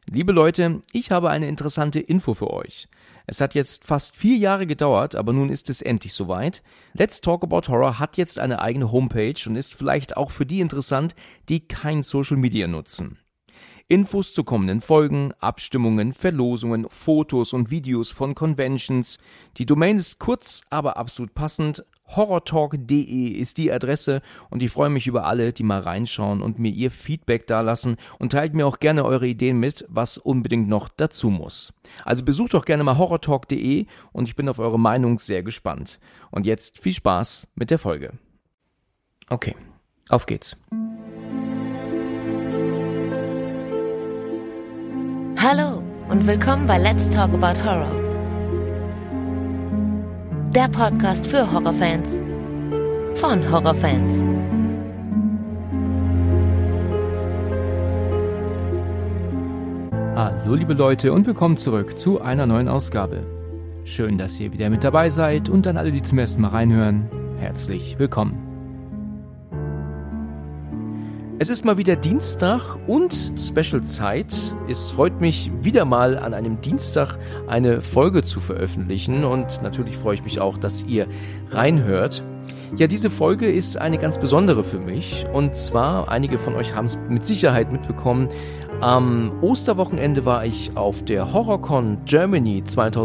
Liebe Leute, ich habe eine interessante Info für euch. Es hat jetzt fast 4 Jahre gedauert, aber nun ist es endlich soweit. Let's Talk About Horror hat jetzt eine eigene Homepage und ist vielleicht auch für die interessant, die kein Social Media nutzen. Infos zu kommenden Folgen, Abstimmungen, Verlosungen, Fotos und Videos von Conventions. Die Domain ist kurz, aber absolut passend. horrortalk.de ist die Adresse und ich freue mich über alle, die mal reinschauen und mir ihr Feedback dalassen und teilt mir auch gerne eure Ideen mit, was unbedingt noch dazu muss. Also besucht doch gerne mal horrortalk.de und ich bin auf eure Meinung sehr gespannt. Und jetzt viel Spaß mit der Folge. Okay, auf geht's. Hallo und willkommen bei Let's Talk About Horror. Der Podcast für Horrorfans von Horrorfans. Hallo liebe Leute und willkommen zurück zu einer neuen Ausgabe. Schön, dass ihr wieder mit dabei seid und an alle, die zum ersten Mal reinhören, herzlich willkommen. Es ist mal wieder Dienstag und Special-Zeit. Es freut mich wieder mal an einem Dienstag eine Folge zu veröffentlichen und natürlich freue ich mich auch, dass ihr reinhört. Ja, diese Folge ist eine ganz besondere für mich und zwar, einige von euch haben es mit Sicherheit mitbekommen, am Osterwochenende war ich auf der HorrorCon Germany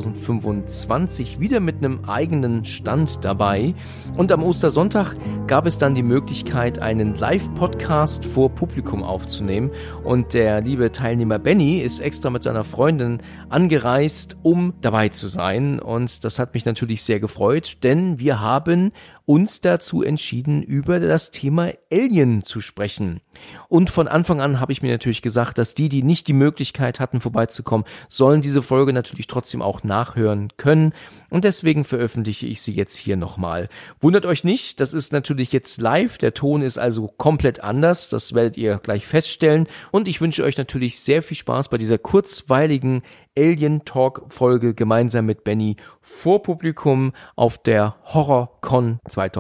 2025 wieder mit einem eigenen Stand dabei und am Ostersonntag gab es dann die Möglichkeit, einen Live-Podcast vor Publikum aufzunehmen und der liebe Teilnehmer Benny ist extra mit seiner Freundin angereist, um dabei zu sein und das hat mich natürlich sehr gefreut, denn wir haben uns dazu entschieden, über das Thema Alien zu sprechen. Und von Anfang an habe ich mir natürlich gesagt, dass die nicht die Möglichkeit hatten, vorbeizukommen, sollen diese Folge natürlich trotzdem auch nachhören können. Und deswegen veröffentliche ich sie jetzt hier nochmal. Wundert euch nicht, das ist natürlich jetzt live. Der Ton ist also komplett anders. Das werdet ihr gleich feststellen. Und ich wünsche euch natürlich sehr viel Spaß bei dieser kurzweiligen Alien-Talk-Folge gemeinsam mit Benny vor Publikum auf der HorrorCon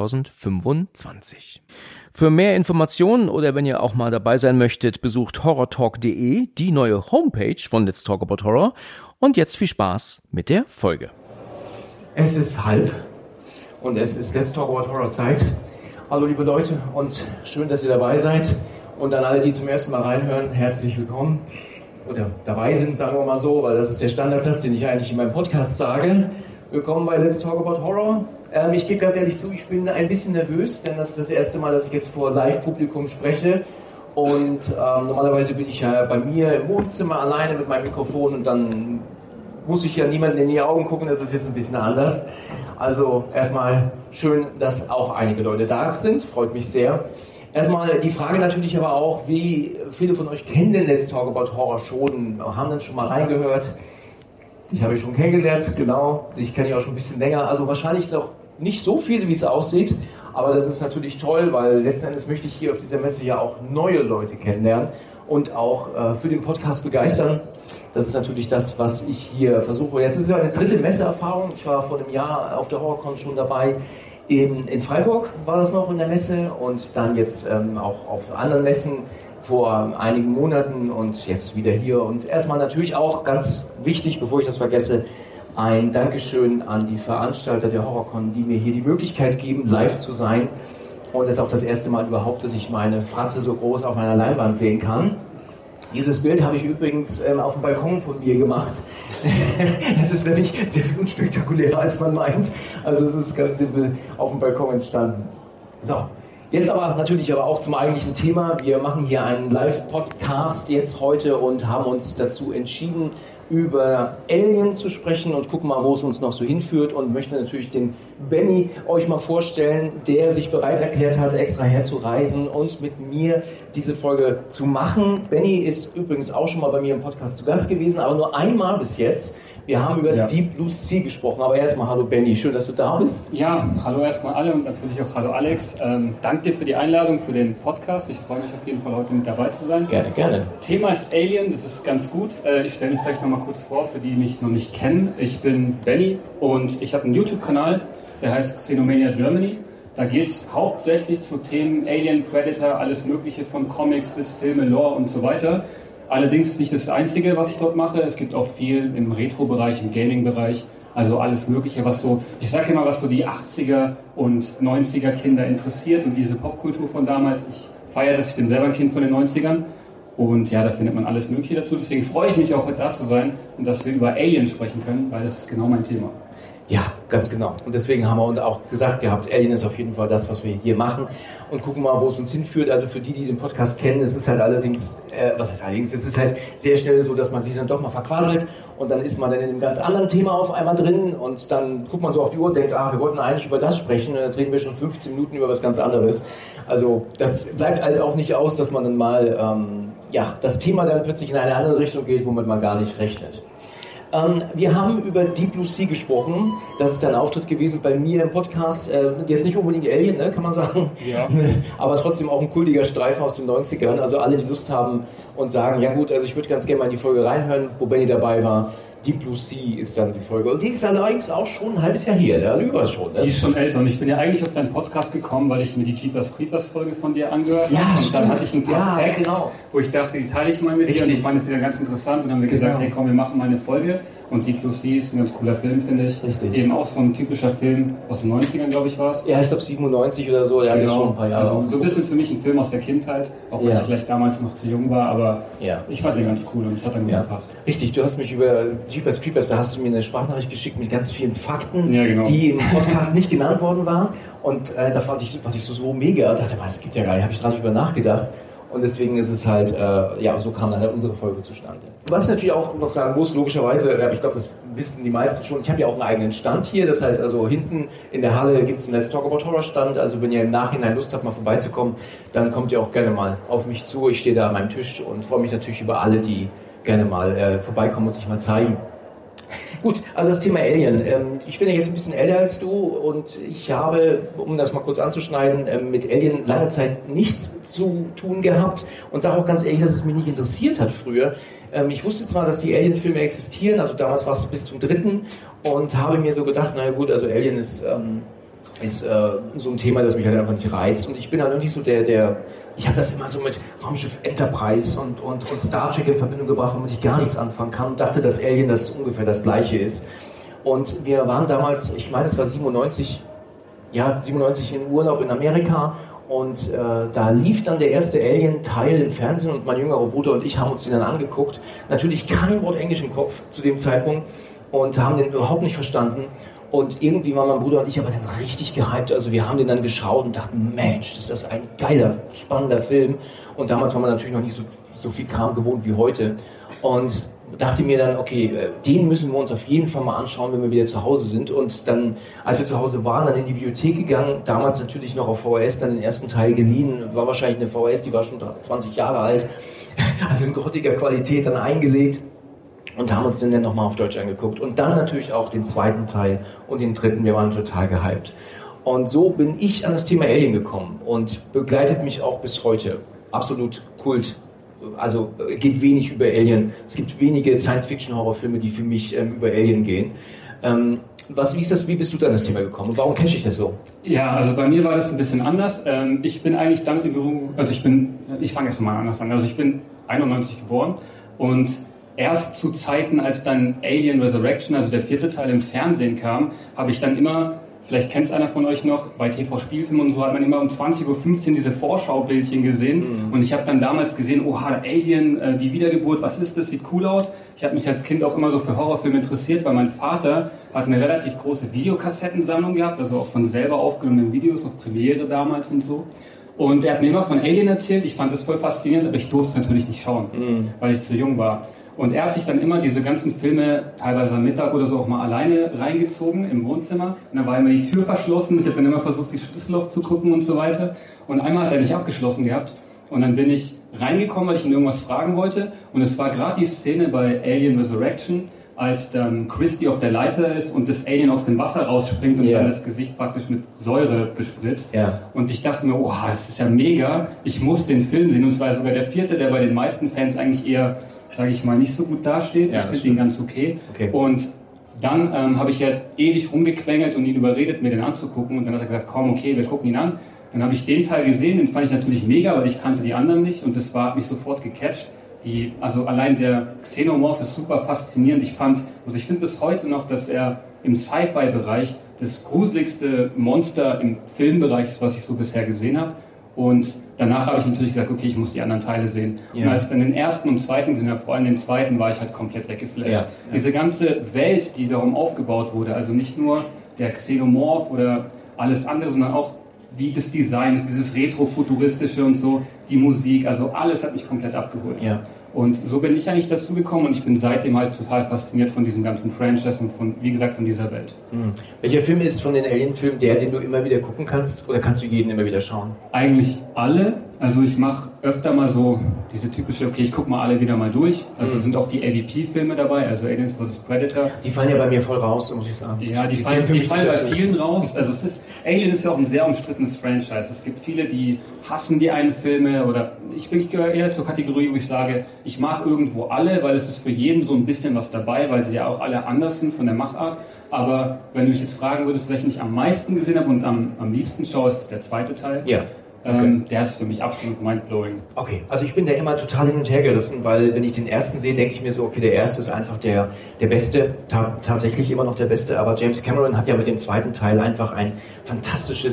2025. Für mehr Informationen oder wenn ihr auch mal dabei sein möchtet, besucht horrortalk.de, die neue Homepage von Let's Talk About Horror. Und jetzt viel Spaß mit der Folge. Es ist halb und es ist Let's Talk About Horror Zeit. Hallo liebe Leute und schön, dass ihr dabei seid. Und an alle, die zum ersten Mal reinhören, herzlich willkommen. Oder dabei sind, sagen wir mal so, weil das ist der Standardsatz, den ich eigentlich in meinem Podcast sage. Willkommen bei Let's Talk About Horror. Ich gebe ganz ehrlich zu, ich bin ein bisschen nervös, denn das ist das erste Mal, dass ich jetzt vor Live-Publikum spreche. Und normalerweise bin ich ja bei mir im Wohnzimmer alleine mit meinem Mikrofon und dann muss ich ja niemanden in die Augen gucken, das ist jetzt ein bisschen anders. Also erstmal schön, dass auch einige Leute da sind, freut mich sehr. Erstmal die Frage natürlich aber auch, wie viele von euch kennen den Let's Talk About Horror schon, haben dann schon mal reingehört. Ich habe schon kennengelernt, genau, ich kenne ihn auch schon ein bisschen länger, also wahrscheinlich noch nicht so viele, wie es aussieht, aber das ist natürlich toll, weil letzten Endes möchte ich hier auf dieser Messe ja auch neue Leute kennenlernen und auch für den Podcast begeistern. Das ist natürlich das, was ich hier versuche. Jetzt ist es ja eine dritte Messeerfahrung, ich war vor einem Jahr auf der HorrorCon schon dabei. In Freiburg war das noch in der Messe und dann jetzt auch auf anderen Messen vor einigen Monaten und jetzt wieder hier. Und erstmal natürlich auch ganz wichtig, bevor ich das vergesse, ein Dankeschön an die Veranstalter der HorrorCon, die mir hier die Möglichkeit geben, live zu sein. Und es ist auch das erste Mal überhaupt, dass ich meine Fratze so groß auf einer Leinwand sehen kann. Dieses Bild habe ich übrigens auf dem Balkon von mir gemacht. Es ist nämlich sehr viel unspektakulärer, als man meint. Also es ist ganz simpel auf dem Balkon entstanden. So, jetzt aber natürlich aber auch zum eigentlichen Thema. Wir machen hier einen Live-Podcast jetzt heute und haben uns dazu entschieden, über Alien zu sprechen und gucken mal, wo es uns noch so hinführt und möchte natürlich den Benny euch mal vorstellen, der sich bereit erklärt hat, extra herzureisen und mit mir diese Folge zu machen. Benny ist übrigens auch schon mal bei mir im Podcast zu Gast gewesen, aber nur einmal bis jetzt. Wir haben über Deep Blue Sea gesprochen, aber erstmal hallo Benny, schön, dass du da bist. Ja, hallo erstmal alle und natürlich auch hallo Alex. Danke dir für die Einladung, für den Podcast. Ich freue mich auf jeden Fall heute mit dabei zu sein. Gerne, gerne. Thema ist Alien, das ist ganz gut. Ich stelle mich vielleicht nochmal kurz vor, für die mich noch nicht kennen. Ich bin Benny und ich habe einen YouTube-Kanal, der heißt Xenomania Germany. Da geht es hauptsächlich zu Themen Alien, Predator, alles mögliche von Comics bis Filme, Lore und so weiter. Allerdings ist nicht das Einzige, was ich dort mache. Es gibt auch viel im Retro-Bereich, im Gaming-Bereich, also alles Mögliche, was so, ich sage immer, was so die 80er und 90er Kinder interessiert und diese Popkultur von damals. Ich feiere das, ich bin selber ein Kind von den 90ern und ja, da findet man alles Mögliche dazu. Deswegen freue ich mich auch, heute da zu sein und dass wir über Alien sprechen können, weil das ist genau mein Thema. Ja, ganz genau. Und deswegen haben wir uns auch gesagt gehabt, Alien ist auf jeden Fall das, was wir hier machen und gucken mal, wo es uns hinführt. Also für die den Podcast kennen, es ist halt allerdings, es ist halt sehr schnell so, dass man sich dann doch mal verquasselt und dann ist man dann in einem ganz anderen Thema auf einmal drin und dann guckt man so auf die Uhr und denkt, wir wollten eigentlich über das sprechen und jetzt reden wir schon 15 Minuten über was ganz anderes. Also das bleibt halt auch nicht aus, dass man dann mal, das Thema dann plötzlich in eine andere Richtung geht, womit man gar nicht rechnet. Wir haben über Deep Blue Sea gesprochen. Das ist ein Auftritt gewesen bei mir im Podcast. Jetzt nicht unbedingt Alien, ne, kann man sagen. Ja. Aber trotzdem auch ein kultiger Streifen aus den 90ern. Also alle, die Lust haben und sagen, ja gut, also ich würde ganz gerne mal in die Folge reinhören, wo Benny dabei war. Deep Blue Sea ist dann die Folge. Und die ist allerdings auch schon ein halbes Jahr her, also über schon. Die ist schon älter und ich bin ja eigentlich auf deinen Podcast gekommen, weil ich mir die Jeepers Creepers Folge von dir angehört habe. Ja, und dann hatte ich ein paar Facts, genau, wo ich dachte, die teile ich mal mit dir und ich fand es wieder ganz interessant und dann haben wir gesagt, hey komm, wir machen mal eine Folge. Und Deep Blue Sea ist ein ganz cooler Film, finde ich. Richtig. Eben auch so ein typischer Film aus den 90ern, glaube ich, war es. Ja, ich glaube 97 oder so, der ist schon ein paar Jahre. Also so ein bisschen für mich ein Film aus der Kindheit, auch wenn ich vielleicht damals noch zu jung war, aber ich fand den ganz cool und es hat dann gut gepasst. Richtig, du hast mich über Jeepers Creepers, da hast du mir eine Sprachnachricht geschickt mit ganz vielen Fakten, die im Podcast nicht genannt worden waren. Und da fand ich so mega und dachte, das gibt's ja gar nicht, habe ich dran nicht über nachgedacht. Und deswegen ist es halt, so kam dann halt unsere Folge zustande. Was ich natürlich auch noch sagen muss, logischerweise, ich glaube, das wissen die meisten schon, ich habe ja auch einen eigenen Stand hier. Das heißt also, hinten in der Halle gibt es einen Let's Talk About Horror Stand. Also wenn ihr im Nachhinein Lust habt, mal vorbeizukommen, dann kommt ihr auch gerne mal auf mich zu. Ich stehe da an meinem Tisch und freue mich natürlich über alle, die gerne mal vorbeikommen und sich mal zeigen. Gut, also das Thema Alien. Ich bin ja jetzt ein bisschen älter als du und ich habe, um das mal kurz anzuschneiden, mit Alien lange Zeit nichts zu tun gehabt und sage auch ganz ehrlich, dass es mich nicht interessiert hat früher. Ich wusste zwar, dass die Alien-Filme existieren, also damals war es bis zum 3. und habe mir so gedacht, naja gut, also Alien ist so ein Thema, das mich halt einfach nicht reizt. Und ich bin halt irgendwie so ich habe das immer so mit Raumschiff Enterprise und Star Trek in Verbindung gebracht, womit ich gar nichts anfangen kann und dachte, dass Alien das ungefähr das Gleiche ist. Und wir waren damals, ich meine, es war 97 in Urlaub in Amerika und da lief dann der erste Alien-Teil im Fernsehen und mein jüngerer Bruder und ich haben uns den dann angeguckt. Natürlich kein Wort Englisch im Kopf zu dem Zeitpunkt und haben den überhaupt nicht verstanden. Und irgendwie waren mein Bruder und ich aber dann richtig gehypt. Also wir haben den dann geschaut und dachten, Mensch, ist das ein geiler, spannender Film. Und damals war man natürlich noch nicht so viel Kram gewohnt wie heute. Und dachte mir dann, okay, den müssen wir uns auf jeden Fall mal anschauen, wenn wir wieder zu Hause sind. Und dann, als wir zu Hause waren, dann in die Bibliothek gegangen, damals natürlich noch auf VHS, dann den ersten Teil geliehen. War wahrscheinlich eine VHS, die war schon 20 Jahre alt. Also in grottiger Qualität dann eingelegt. Und haben uns den dann nochmal auf Deutsch angeguckt. Und dann natürlich auch den 2. Teil und den 3. Wir waren total gehypt. Und so bin ich an das Thema Alien gekommen und begleitet mich auch bis heute. Absolut Kult. Also geht wenig über Alien. Es gibt wenige Science-Fiction-Horrorfilme, die für mich über Alien gehen. Wie bist du da an das Thema gekommen und warum catch ich das so? Ja, also bei mir war das ein bisschen anders. Ich bin eigentlich damit in Berührung, ich fange jetzt mal anders an. Also ich bin 91 geboren und erst zu Zeiten, als dann Alien Resurrection, also der 4. Teil im Fernsehen kam, habe ich dann immer, vielleicht kennt es einer von euch noch, bei TV-Spielfilmen und so hat man immer um 20.15 Uhr diese Vorschaubildchen gesehen und ich habe dann damals gesehen, oha, Alien, die Wiedergeburt, was ist das, sieht cool aus. Ich habe mich als Kind auch immer so für Horrorfilme interessiert, weil mein Vater hat eine relativ große Videokassettensammlung gehabt, also auch von selber aufgenommenen Videos, noch Premiere damals und so. Und er hat mir immer von Alien erzählt, ich fand das voll faszinierend, aber ich durfte es natürlich nicht schauen, weil ich zu jung war. Und er hat sich dann immer diese ganzen Filme, teilweise am Mittag oder so, auch mal alleine reingezogen im Wohnzimmer. Und dann war immer die Tür verschlossen. Ich habe dann immer versucht, die Schlüsselloch zu gucken und so weiter. Und einmal hat er nicht abgeschlossen gehabt. Und dann bin ich reingekommen, weil ich ihn irgendwas fragen wollte. Und es war gerade die Szene bei Alien Resurrection, als dann Christy auf der Leiter ist und das Alien aus dem Wasser rausspringt und dann das Gesicht praktisch mit Säure bespritzt. Yeah. Und ich dachte mir, oha, das ist ja mega. Ich muss den Film sehen. Und es war sogar der 4., der bei den meisten Fans eigentlich eher, sage ich mal, nicht so gut dasteht. Ja, ich finde ihn ganz okay. Und dann habe ich jetzt ewig rumgequengelt und ihn überredet, mir den anzugucken. Und dann hat er gesagt, komm, okay, wir gucken ihn an. Dann habe ich den Teil gesehen, den fand ich natürlich mega, weil ich kannte die anderen nicht. Und das hat mich sofort gecatcht. also allein der Xenomorph ist super faszinierend. Ich finde bis heute noch, dass er im Sci-Fi-Bereich das gruseligste Monster im Filmbereich ist, was ich so bisher gesehen habe. Und danach habe ich natürlich gesagt, okay, ich muss die anderen Teile sehen. Ja. Und als ich dann den ersten und zweiten gesehen habe, vor allem den zweiten, war ich halt komplett weggeflasht. Ja. Diese ganze Welt, die darum aufgebaut wurde, also nicht nur der Xenomorph oder alles andere, sondern auch wie das Design ist, dieses Retro-Futuristische und so, die Musik, also alles hat mich komplett abgeholt. Ja. Und so bin ich eigentlich dazu gekommen und ich bin seitdem halt total fasziniert von diesem ganzen Franchise und von, wie gesagt, von dieser Welt. Welcher Film ist von den Alien-Filmen der, den du immer wieder gucken kannst, oder kannst du jeden immer wieder schauen? Eigentlich alle. Also ich mache öfter mal so diese typische, okay, ich gucke mal alle wieder mal durch. Also sind auch die AVP-Filme dabei, also Aliens vs. Predator. Die fallen ja bei mir voll raus, muss ich sagen. Ja, die fallen bei vielen raus. Also Alien ist ja auch ein sehr umstrittenes Franchise. Es gibt viele, die hassen die einen Filme oder ich gehöre eher zur Kategorie, wo ich sage, ich mag irgendwo alle, weil es ist für jeden so ein bisschen was dabei, weil sie ja auch alle anders sind von der Machart. Aber wenn du mich jetzt fragen würdest, welchen ich am meisten gesehen habe und am liebsten schaue, ist es der zweite Teil. Ja. Okay. Der ist für mich absolut mindblowing. Okay, also ich bin da immer total hin und her gerissen, weil wenn ich den ersten sehe, denke ich mir so, okay, der erste ist einfach der Beste, tatsächlich immer noch der Beste, aber James Cameron hat ja mit dem zweiten Teil einfach ein fantastische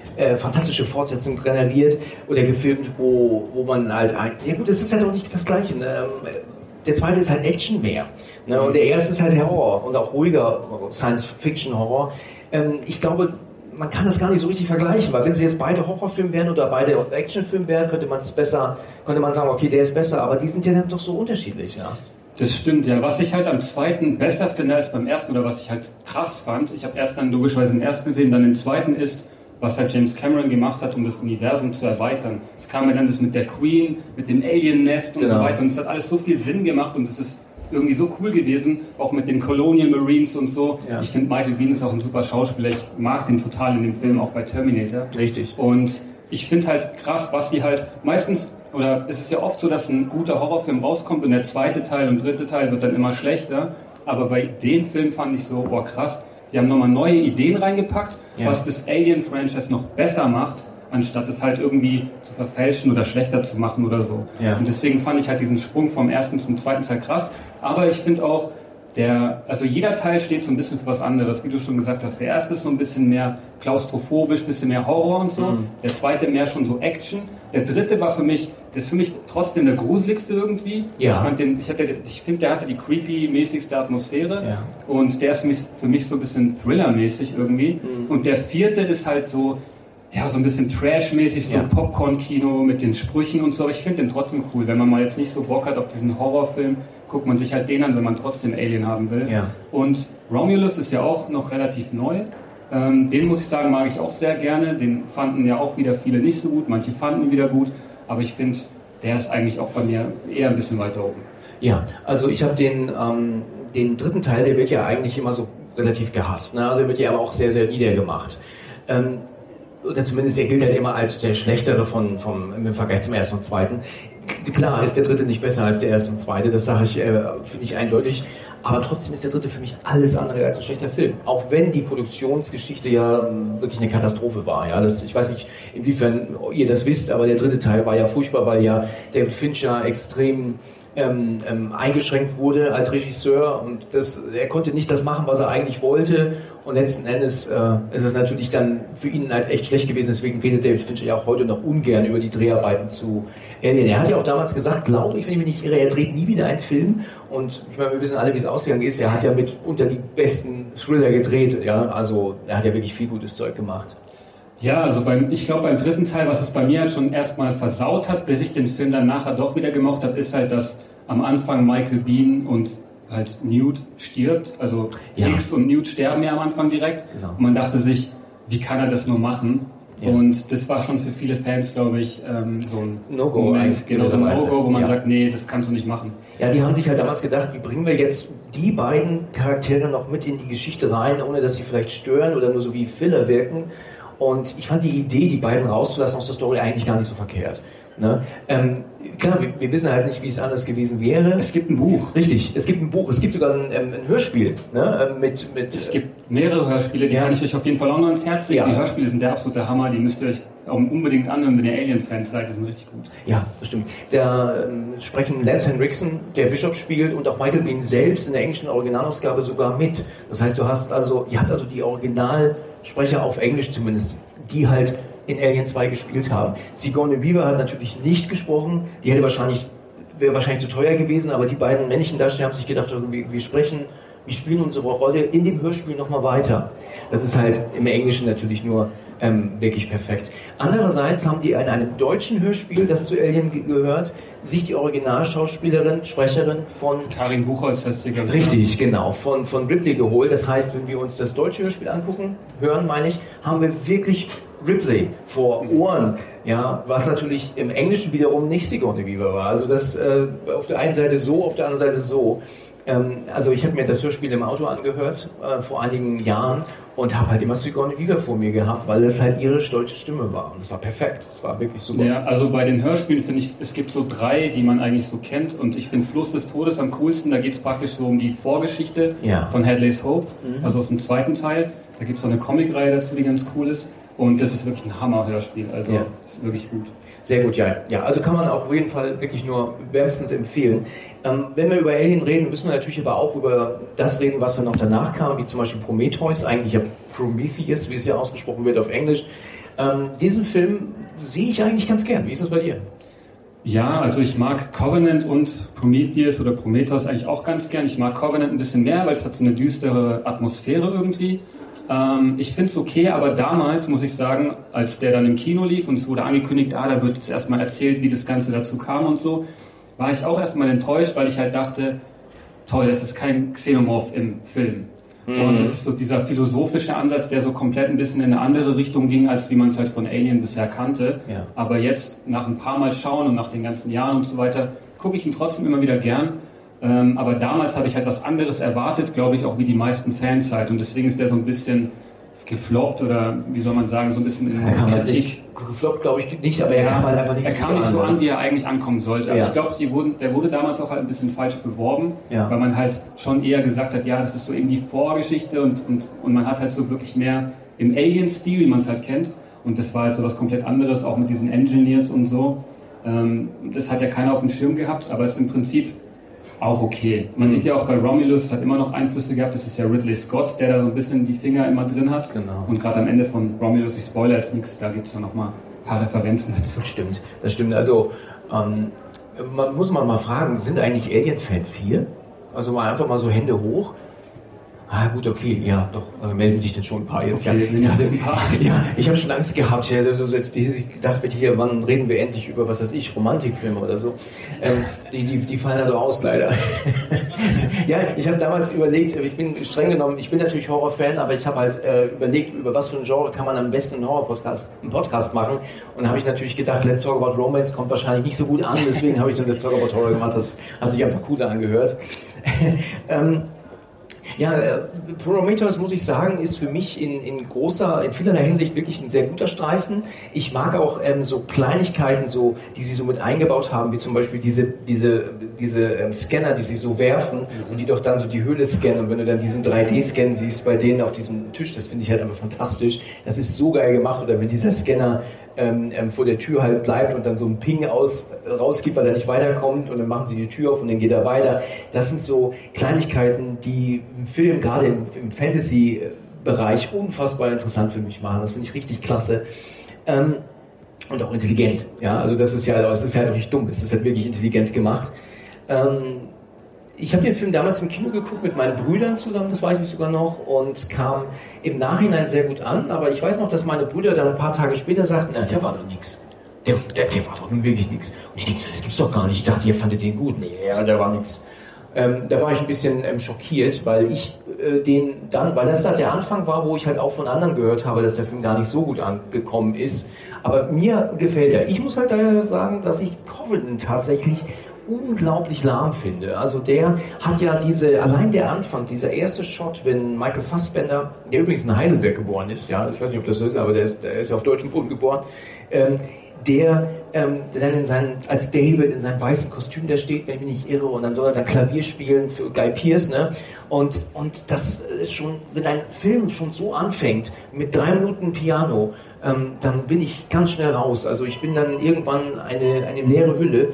Fortsetzung generiert oder gefilmt, wo man halt ja gut, das ist halt auch nicht das Gleiche, ne? Der zweite ist halt Action mehr, ne? Und der erste ist halt Horror und auch ruhiger Science-Fiction-Horror. Ich glaube, man kann das gar nicht so richtig vergleichen, weil wenn sie jetzt beide Horrorfilme wären oder beide Actionfilme wären, könnte man sagen, okay, der ist besser, aber die sind ja dann doch so unterschiedlich, ja. Das stimmt, ja. Was ich halt am zweiten besser finde als beim ersten oder was ich halt krass fand, ich habe erst dann logischerweise den ersten gesehen, dann den zweiten ist, was halt James Cameron gemacht hat, um das Universum zu erweitern. Es kam ja dann das mit der Queen, mit dem Alien-Nest und so weiter und es hat alles so viel Sinn gemacht und es ist irgendwie so cool gewesen, auch mit den Colonial Marines und so. Ja. Ich finde, Michael Biehn ist auch ein super Schauspieler. Ich mag den total in dem Film, auch bei Terminator. Richtig. Und ich finde halt krass, was die halt meistens, oder es ist ja oft so, dass ein guter Horrorfilm rauskommt und der zweite Teil und dritte Teil wird dann immer schlechter. Aber bei dem Film fand ich so, krass, sie haben nochmal neue Ideen reingepackt, was das Alien-Franchise noch besser macht, anstatt es halt irgendwie zu verfälschen oder schlechter zu machen oder so. Ja. Und deswegen fand ich halt diesen Sprung vom ersten zum zweiten Teil krass. Aber ich finde auch, also jeder Teil steht so ein bisschen für was anderes. Wie du schon gesagt hast, der erste ist so ein bisschen mehr klaustrophobisch, ein bisschen mehr Horror und so. Der zweite mehr schon so Action. Der dritte war für mich trotzdem der gruseligste irgendwie. Ja. Ich finde, der hatte die creepy-mäßigste Atmosphäre. Ja. Und der ist für mich so ein bisschen Thriller-mäßig irgendwie. Und der vierte ist halt so, ja, so ein bisschen Trash-mäßig, so Popcorn-Kino mit den Sprüchen und so. Aber ich finde den trotzdem cool. Wenn man mal jetzt nicht so Bock hat auf diesen Horrorfilm, guckt man sich halt den an, wenn man trotzdem Alien haben will. Ja. Und Romulus ist ja auch noch relativ neu. Den muss ich sagen, mag ich auch sehr gerne. Den fanden ja auch wieder viele nicht so gut. Manche fanden ihn wieder gut. Aber ich finde, der ist eigentlich auch bei mir eher ein bisschen weiter oben. Ja, also ich habe den dritten Teil, der wird ja eigentlich immer so relativ gehasst. Ne? Also der wird ja aber auch sehr, sehr niedergemacht. Oder zumindest der gilt halt immer als der schlechtere im Vergleich zum ersten und zweiten. Klar ist der dritte nicht besser als der erste und zweite, das sage ich, finde ich eindeutig. Aber trotzdem ist der dritte für mich alles andere als ein schlechter Film. Auch wenn die Produktionsgeschichte ja wirklich eine Katastrophe war. Ja? Ich weiß nicht, inwiefern ihr das wisst, aber der dritte Teil war ja furchtbar, weil ja David Fincher extrem eingeschränkt wurde als Regisseur und er konnte nicht das machen, was er eigentlich wollte und letzten Endes ist es natürlich dann für ihn halt echt schlecht gewesen, deswegen redet David Fincher ja auch heute noch ungern über die Dreharbeiten zu Alien. Er hat ja auch damals gesagt, glaube ich, wenn ich mich nicht irre, er dreht nie wieder einen Film und ich meine, wir wissen alle, wie es ausgegangen ist, er hat ja mitunter die besten Thriller gedreht, ja, also er hat ja wirklich viel gutes Zeug gemacht. Ja, also ich glaube beim dritten Teil, was es bei mir halt schon erstmal versaut hat, bis ich den Film dann nachher doch wieder gemocht habe, ist halt, dass am Anfang Michael Biehn und halt Newt stirbt. Also Hicks und Newt sterben ja am Anfang direkt. Genau. Und man dachte sich, wie kann er das nur machen? Ja. Und das war schon für viele Fans, glaube ich, so ein No-Go, Moment, genau, so ein No-Go, wo man sagt, nee, das kannst du nicht machen. Ja, die haben sich halt damals gedacht, wie bringen wir jetzt die beiden Charaktere noch mit in die Geschichte rein, ohne dass sie vielleicht stören oder nur so wie Filler wirken. Und ich fand die Idee, die beiden rauszulassen aus der Story, eigentlich gar nicht so verkehrt. Ne? Klar, wir wissen halt nicht, wie es anders gewesen wäre. Es gibt ein Buch. Richtig, es gibt ein Buch. Es gibt sogar ein Hörspiel. Ne? Es gibt mehrere Hörspiele, die kann ich euch auf jeden Fall auch noch ins Herz legen. Ja. Die Hörspiele sind der absolute Hammer, die müsst ihr euch unbedingt anhören, wenn ihr Alien-Fans seid, die sind richtig gut. Ja, das stimmt. Da sprechen Lance Henriksen, der Bishop spielt, und auch Michael Biehn selbst in der englischen Originalausgabe sogar mit. Das heißt, ihr habt also die Originalsprecher auf Englisch zumindest, die halt in Alien 2 gespielt haben. Sigourney Weaver hat natürlich nicht gesprochen, die wäre wahrscheinlich zu teuer gewesen, aber die beiden männlichen Darsteller haben sich gedacht, wir spielen unsere Rolle in dem Hörspiel nochmal weiter. Das ist halt im Englischen natürlich nur wirklich perfekt. Andererseits haben die in einem deutschen Hörspiel, das zu Alien gehört, sich die Originalschauspielerin, Sprecherin von Karin Buchholz heißt sie, glaube ich. Richtig, genau, von Ripley geholt. Das heißt, wenn wir uns das deutsche Hörspiel hören, haben wir wirklich Ripley vor Ohren, ja, was natürlich im Englischen wiederum nicht Sigourney Weaver war. Also das auf der einen Seite so, auf der anderen Seite so. Also ich habe mir das Hörspiel im Auto angehört vor einigen Jahren und habe halt immer Sigourney Weaver vor mir gehabt, weil es halt ihre deutsche Stimme war. Und es war perfekt, es war wirklich super. Ja, also bei den Hörspielen finde ich, es gibt so 3, die man eigentlich so kennt, und ich finde Fluss des Todes am coolsten. Da geht es praktisch so um die Vorgeschichte von Hadley's Hope, also aus dem zweiten Teil. Da gibt es so eine Comicreihe dazu, die ganz cool ist. Und das ist wirklich ein Hammer-Hörspiel, also das ist wirklich gut. Sehr gut, ja. Also kann man auch auf jeden Fall wirklich nur wärmstens empfehlen. Wenn wir über Alien reden, müssen wir natürlich aber auch über das reden, was dann noch danach kam, wie zum Beispiel Prometheus, eigentlich ja Prometheus, wie es ja ausgesprochen wird auf Englisch. Diesen Film sehe ich eigentlich ganz gern. Wie ist das bei dir? Ja, also ich mag Covenant und Prometheus oder Prometheus eigentlich auch ganz gern. Ich mag Covenant ein bisschen mehr, weil es hat so eine düstere Atmosphäre irgendwie. Ich finde es okay, aber damals, muss ich sagen, als der dann im Kino lief und es wurde angekündigt, da wird jetzt erstmal erzählt, wie das Ganze dazu kam und so, war ich auch erstmal enttäuscht, weil ich halt dachte, toll, das ist kein Xenomorph im Film. Und das ist so dieser philosophische Ansatz, der so komplett ein bisschen in eine andere Richtung ging, als wie man es halt von Alien bisher kannte. Ja. Aber jetzt, nach ein paar Mal schauen und nach den ganzen Jahren und so weiter, gucke ich ihn trotzdem immer wieder gern. Aber damals habe ich halt was anderes erwartet, glaube ich, auch wie die meisten Fans halt. Und deswegen ist der so ein bisschen gefloppt oder, wie soll man sagen, so ein bisschen in Kritik. Gefloppt glaube ich nicht, aber er kam halt einfach nicht so an. Er kam nicht so an, wie er eigentlich ankommen sollte. Aber ich glaube, der wurde damals auch halt ein bisschen falsch beworben, weil man halt schon eher gesagt hat, ja, das ist so eben die Vorgeschichte und man hat halt so wirklich mehr im Alien-Stil, wie man es halt kennt. Und das war halt so was komplett anderes, auch mit diesen Engineers und so. Das hat ja keiner auf dem Schirm gehabt, aber es ist im Prinzip auch okay. Man sieht ja auch bei Romulus, es hat immer noch Einflüsse gehabt, das ist ja Ridley Scott, der da so ein bisschen die Finger immer drin hat. Genau. Und gerade am Ende von Romulus, ich spoilere jetzt nichts, da gibt es dann nochmal ein paar Referenzen dazu. Das stimmt. Also, man muss mal fragen, sind eigentlich Alien-Fans hier? Also einfach mal so Hände hoch. Ah gut, okay, ja, doch, melden sich denn schon ein paar jetzt. Okay, ich habe schon Angst gehabt, ich dachte hier, wann reden wir endlich über, was weiß ich, Romantikfilme oder so. Die fallen also aus, leider. Ja, ich habe damals überlegt, ich bin natürlich Horrorfan, aber ich habe halt überlegt, über was für ein Genre kann man am besten einen Podcast machen, und da habe ich natürlich gedacht, Let's Talk About Romance kommt wahrscheinlich nicht so gut an, deswegen habe ich dann Let's Talk About Horror gemacht, das hat sich einfach cooler angehört. Prometheus, muss ich sagen, ist für mich in vielerlei Hinsicht wirklich ein sehr guter Streifen. Ich mag auch so Kleinigkeiten, die sie so mit eingebaut haben, wie zum Beispiel diese Scanner, die sie so werfen und die doch dann so die Höhle scannen. Und wenn du dann diesen 3D-Scan siehst bei denen auf diesem Tisch, das finde ich halt einfach fantastisch. Das ist so geil gemacht. Oder wenn dieser Scanner vor der Tür halt bleibt und dann so einen Ping rausgibt, weil er nicht weiterkommt, und dann machen sie die Tür auf und dann geht er weiter. Das sind so Kleinigkeiten, die im Film, gerade im Fantasy-Bereich, unfassbar interessant für mich machen. Das finde ich richtig klasse. Und auch intelligent. Ja, also es ist halt auch nicht dumm, es ist halt wirklich intelligent gemacht. Ich habe den Film damals im Kino geguckt mit meinen Brüdern zusammen, das weiß ich sogar noch, und kam im Nachhinein sehr gut an, aber ich weiß noch, dass meine Brüder dann ein paar Tage später sagten, na, der war doch nix. Der war doch nun wirklich nix. Und ich dachte, das gibt's doch gar nicht. Ich dachte, ihr fandet den gut. Nee, ja, der war nix. Da war ich ein bisschen schockiert, weil weil das da der Anfang war, wo ich halt auch von anderen gehört habe, dass der Film gar nicht so gut angekommen ist. Aber mir gefällt er. Ich muss halt daher sagen, dass ich Covenant tatsächlich unglaublich lahm finde. Also der hat ja allein der Anfang, dieser erste Shot, wenn Michael Fassbender, der übrigens in Heidelberg geboren ist, ja, ich weiß nicht, ob das so ist, aber der ist ja auf deutschem Boden geboren, der dann als David in seinem weißen Kostüm da steht, wenn ich mich nicht irre, und dann soll er da Klavier spielen für Guy Pearce, ne? Und das ist schon, wenn ein Film schon so anfängt, mit 3 Minuten Piano, dann bin ich ganz schnell raus. Also ich bin dann irgendwann eine leere Hülle,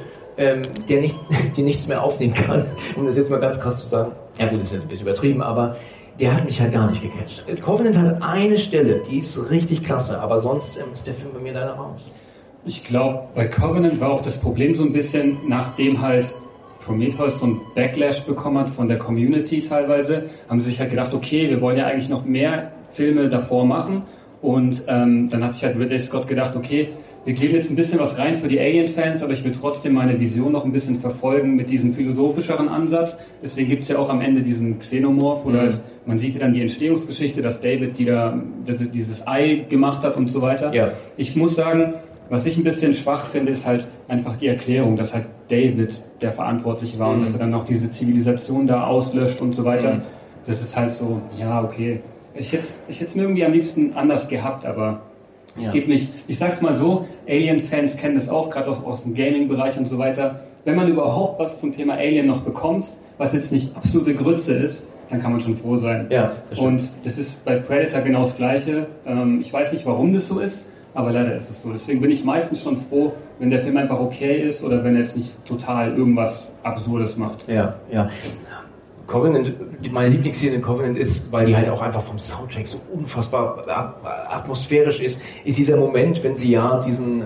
die nichts mehr aufnehmen kann, um das jetzt mal ganz krass zu sagen. Ja gut, das ist jetzt ein bisschen übertrieben, aber der hat mich halt gar nicht gecatcht. Covenant hat eine Stelle, die ist richtig klasse, aber sonst ist der Film bei mir leider raus. Ich glaube, bei Covenant war auch das Problem so ein bisschen, nachdem halt Prometheus so einen Backlash bekommen hat von der Community teilweise, haben sie sich halt gedacht, okay, wir wollen ja eigentlich noch mehr Filme davor machen. Und dann hat sich halt Ridley Scott gedacht, okay, wir geben jetzt ein bisschen was rein für die Alien-Fans, aber ich will trotzdem meine Vision noch ein bisschen verfolgen mit diesem philosophischeren Ansatz. Deswegen gibt es ja auch am Ende diesen Xenomorph, oder halt, man sieht ja dann die Entstehungsgeschichte, dass David dieses Ei gemacht hat und so weiter. Ja. Ich muss sagen, was ich ein bisschen schwach finde, ist halt einfach die Erklärung, dass halt David der Verantwortliche war und dass er dann noch diese Zivilisation da auslöscht und so weiter. Das ist halt so, ja, okay. Ich hätte es mir irgendwie am liebsten anders gehabt, aber ich sag's mal so, Alien-Fans kennen das auch, gerade aus dem Gaming-Bereich und so weiter. Wenn man überhaupt was zum Thema Alien noch bekommt, was jetzt nicht absolute Grütze ist, dann kann man schon froh sein. Ja, das stimmt. Und das ist bei Predator genau das Gleiche. Ich weiß nicht, warum das so ist, aber leider ist es so. Deswegen bin ich meistens schon froh, wenn der Film einfach okay ist oder wenn er jetzt nicht total irgendwas Absurdes macht. Ja. Covenant, meine Lieblingsszene in Covenant ist, weil die halt auch einfach vom Soundtrack so unfassbar atmosphärisch ist dieser Moment, wenn sie diesen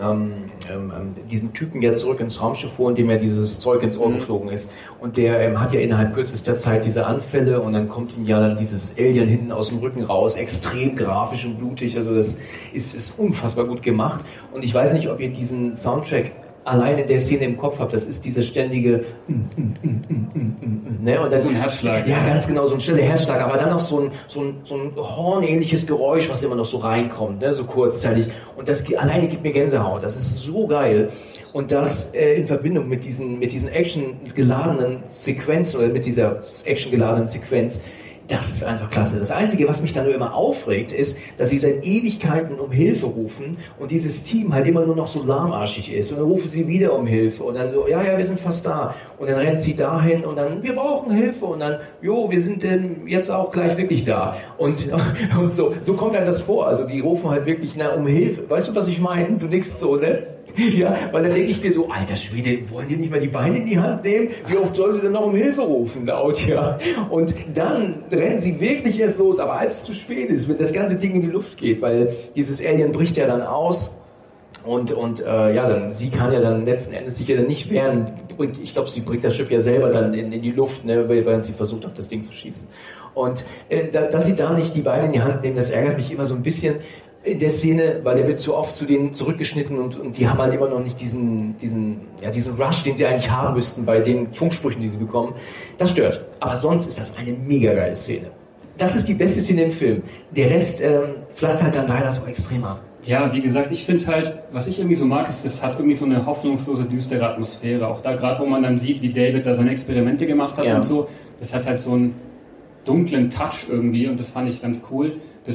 Typen ja zurück ins Raumschiff holen, dem ja dieses Zeug ins Ohr geflogen ist. Und der hat ja innerhalb kürzester Zeit diese Anfälle und dann kommt ihm ja dann dieses Alien hinten aus dem Rücken raus, extrem grafisch und blutig, also das ist unfassbar gut gemacht. Und ich weiß nicht, ob ihr diesen Soundtrack allein in der Szene im Kopf habt, das ist dieser ständige ne? Und dann, so ein Herzschlag. Ja, ganz genau, so ein schneller Herzschlag, aber dann noch so ein hornähnliches Geräusch, was immer noch so reinkommt, ne? So kurzzeitig. Und das alleine gibt mir Gänsehaut, das ist so geil. Und das in Verbindung mit diesen actiongeladenen Sequenzen oder mit dieser actiongeladenen Sequenz, das ist einfach klasse. Das Einzige, was mich da nur immer aufregt, ist, dass sie seit Ewigkeiten um Hilfe rufen und dieses Team halt immer nur noch so lahmarschig ist. Und dann rufen sie wieder um Hilfe und dann so, ja, wir sind fast da. Und dann rennt sie dahin und dann, wir brauchen Hilfe. Und dann, wir sind denn jetzt auch gleich wirklich da. Und so kommt dann das vor. Also die rufen halt wirklich um Hilfe. Weißt du, was ich meine? Du nickst so, ne? Ja, weil dann denke ich mir so, alter Schwede, wollen die nicht mal die Beine in die Hand nehmen? Wie oft soll sie denn noch um Hilfe rufen laut, ja? Und dann rennen sie wirklich erst los, aber als es zu spät ist, wenn das ganze Ding in die Luft geht, weil dieses Alien bricht ja dann aus und dann sie kann ja dann letzten Endes sich ja dann nicht wehren. Ich glaube, sie bringt das Schiff ja selber dann in die Luft, ne, während sie versucht, auf das Ding zu schießen. Und dass sie da nicht die Beine in die Hand nehmen, das ärgert mich immer so ein bisschen in der Szene, weil der wird zu oft zu denen zurückgeschnitten und die haben halt immer noch nicht diesen Rush, den sie eigentlich haben müssten bei den Funksprüchen, die sie bekommen. Das stört. Aber sonst ist das eine mega geile Szene. Das ist die beste Szene im Film. Der Rest flacht halt dann leider so extrem ab. Ja, wie gesagt, ich finde halt, was ich irgendwie so mag, ist, das hat irgendwie so eine hoffnungslose, düstere Atmosphäre. Auch da gerade, wo man dann sieht, wie David da seine Experimente gemacht hat und so. Das hat halt so einen dunklen Touch irgendwie und das fand ich ganz cool.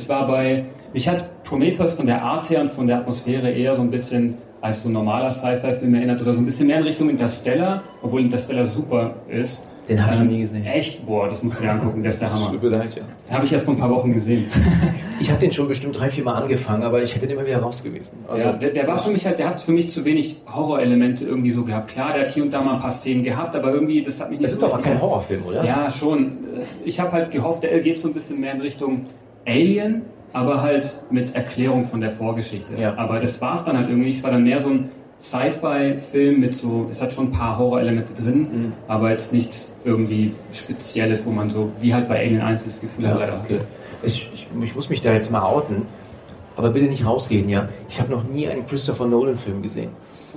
Mich hat Prometheus von der Art her und von der Atmosphäre eher so ein bisschen als so ein normaler Sci-Fi-Film erinnert oder so ein bisschen mehr in Richtung Interstellar, obwohl Interstellar super ist. Den habe ich noch nie gesehen. Echt? Boah, das musst du dir angucken, der ist der Hammer. Ja. Habe ich erst vor ein paar Wochen gesehen. Ich habe den schon bestimmt 3-4 Mal angefangen, aber ich bin immer wieder raus gewesen. Also ja, der war für mich halt, der hat für mich zu wenig Horrorelemente irgendwie so gehabt. Klar, der hat hier und da mal ein paar Szenen gehabt, aber irgendwie, das hat mich nicht so... Das ist doch kein Horrorfilm, oder? Ja, schon. Ich habe halt gehofft, der geht so ein bisschen mehr in Richtung Alien, aber halt mit Erklärung von der Vorgeschichte. Ja. Aber das war es dann halt irgendwie. Es war dann mehr so ein Sci-Fi-Film mit so, es hat schon ein paar Horrorelemente drin, aber jetzt nichts irgendwie Spezielles, wo man so, wie halt bei Alien 1 das Gefühl hat, leider hatte. Ich muss mich da jetzt mal outen, aber bitte nicht rausgehen, ja. Ich habe noch nie einen Christopher Nolan-Film gesehen.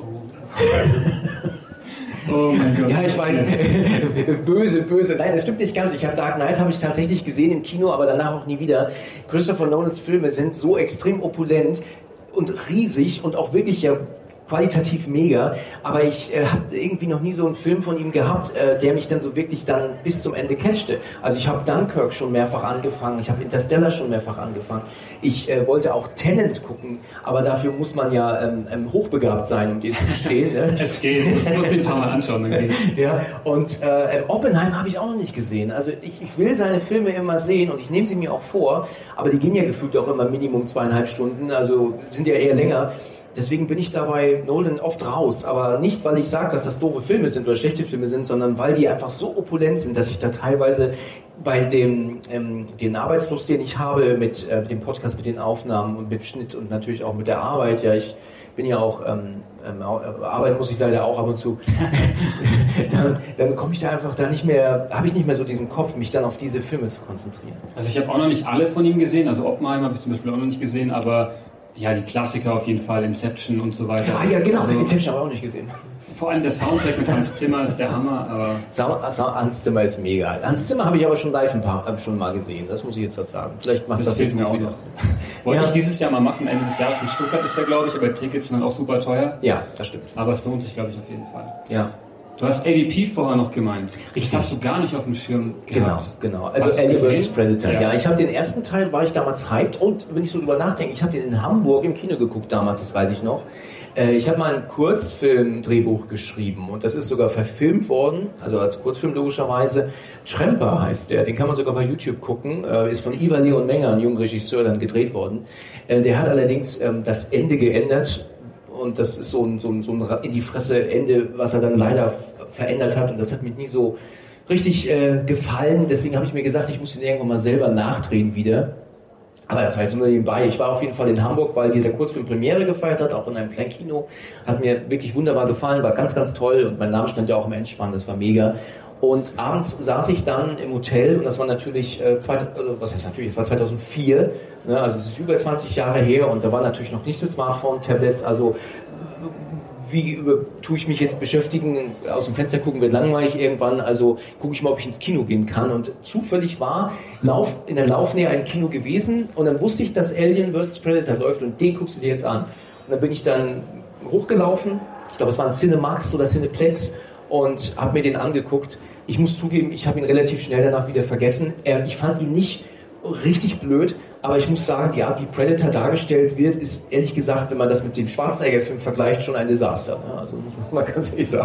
Oh mein Gott. Ja, ich weiß. Böse. Nein, das stimmt nicht ganz. Dark Knight habe ich tatsächlich gesehen im Kino, aber danach auch nie wieder. Christopher Nolans Filme sind so extrem opulent und riesig und auch wirklich ja qualitativ mega, aber ich habe irgendwie noch nie so einen Film von ihm gehabt, der mich dann so wirklich dann bis zum Ende catchte. Also ich habe Dunkirk schon mehrfach angefangen, ich habe Interstellar schon mehrfach angefangen. Ich wollte auch Tenet gucken, aber dafür muss man ja hochbegabt sein, um dir zu gestehen. Ne? Es geht, du musst den ein paar Mal anschauen, dann geht's. Ja, und Oppenheim habe ich auch noch nicht gesehen. Also ich will seine Filme immer sehen und ich nehme sie mir auch vor, aber die gehen ja gefühlt auch immer Minimum 2,5 Stunden, also sind ja eher länger. Deswegen bin ich da bei Nolan oft raus, aber nicht, weil ich sage, dass das doofe Filme sind oder schlechte Filme sind, sondern weil die einfach so opulent sind, dass ich da teilweise bei dem den Arbeitsfluss, den ich habe mit dem Podcast, mit den Aufnahmen und mit Schnitt und natürlich auch mit der Arbeit, ja, ich bin ja auch, arbeiten muss ich leider auch ab und zu, dann komme ich da einfach habe ich nicht mehr so diesen Kopf, mich dann auf diese Filme zu konzentrieren. Also ich habe auch noch nicht alle von ihm gesehen, also Oppenheimer habe ich zum Beispiel auch noch nicht gesehen, aber ja, die Klassiker auf jeden Fall, Inception und so weiter. Ah ja, genau, also, Inception habe ich auch nicht gesehen. Vor allem der Soundtrack mit Hans Zimmer ist der Hammer. Aber Hans Zimmer ist mega. Hans Zimmer habe ich aber schon live schon mal gesehen, das muss ich jetzt sagen. Vielleicht macht das jetzt mir auch noch. Wollte ich dieses Jahr mal machen, Ende des Jahres in Stuttgart ist der, glaube ich, aber Tickets sind dann auch super teuer. Ja, das stimmt. Aber es lohnt sich, glaube ich, auf jeden Fall. Ja. Du hast AVP vorher noch gemeint. Richtig. Das hast du gar nicht auf dem Schirm gehabt. Genau. Also Alien vs. Predator. Ja, ich habe den ersten Teil, war ich damals hyped und wenn ich so drüber nachdenke, ich habe den in Hamburg im Kino geguckt damals, das weiß ich noch. Ich habe mal ein Kurzfilm-Drehbuch geschrieben und das ist sogar verfilmt worden, also als Kurzfilm logischerweise. Tremper heißt der, den kann man sogar bei YouTube gucken, ist von Ivar Leon Menger, ein junger Regisseur, dann gedreht worden. Der hat allerdings das Ende geändert. Und das ist so ein in die Fresse Ende, was er dann leider verändert hat. Und das hat mir nie so richtig gefallen. Deswegen habe ich mir gesagt, ich muss den irgendwann mal selber nachdrehen wieder. Aber das war jetzt nur nebenbei. Ich war auf jeden Fall in Hamburg, weil dieser Kurzfilm Premiere gefeiert hat, auch in einem Kleinkino. Hat mir wirklich wunderbar gefallen, war ganz, ganz toll. Und mein Name stand ja auch im Endspann, das war mega. Und abends saß ich dann im Hotel und das war natürlich, es war 2004, ne, also es ist über 20 Jahre her und da war natürlich noch nicht das Smartphone, Tablets, also wie tue ich mich jetzt beschäftigen, aus dem Fenster gucken wird langweilig irgendwann, also gucke ich mal, ob ich ins Kino gehen kann und zufällig war in der Laufnähe ein Kino gewesen und dann wusste ich, dass Alien vs. Predator läuft und den guckst du dir jetzt an. Und dann bin ich dann hochgelaufen, ich glaube es war ein Cinemax oder Cineplex und habe mir den angeguckt. Ich muss zugeben, ich habe ihn relativ schnell danach wieder vergessen. Ich fand ihn nicht richtig blöd, aber ich muss sagen, die Art, wie Predator dargestellt wird, ist ehrlich gesagt, wenn man das mit dem Schwarzenegger-Film vergleicht, schon ein Desaster. Also muss man mal ganz ehrlich sagen.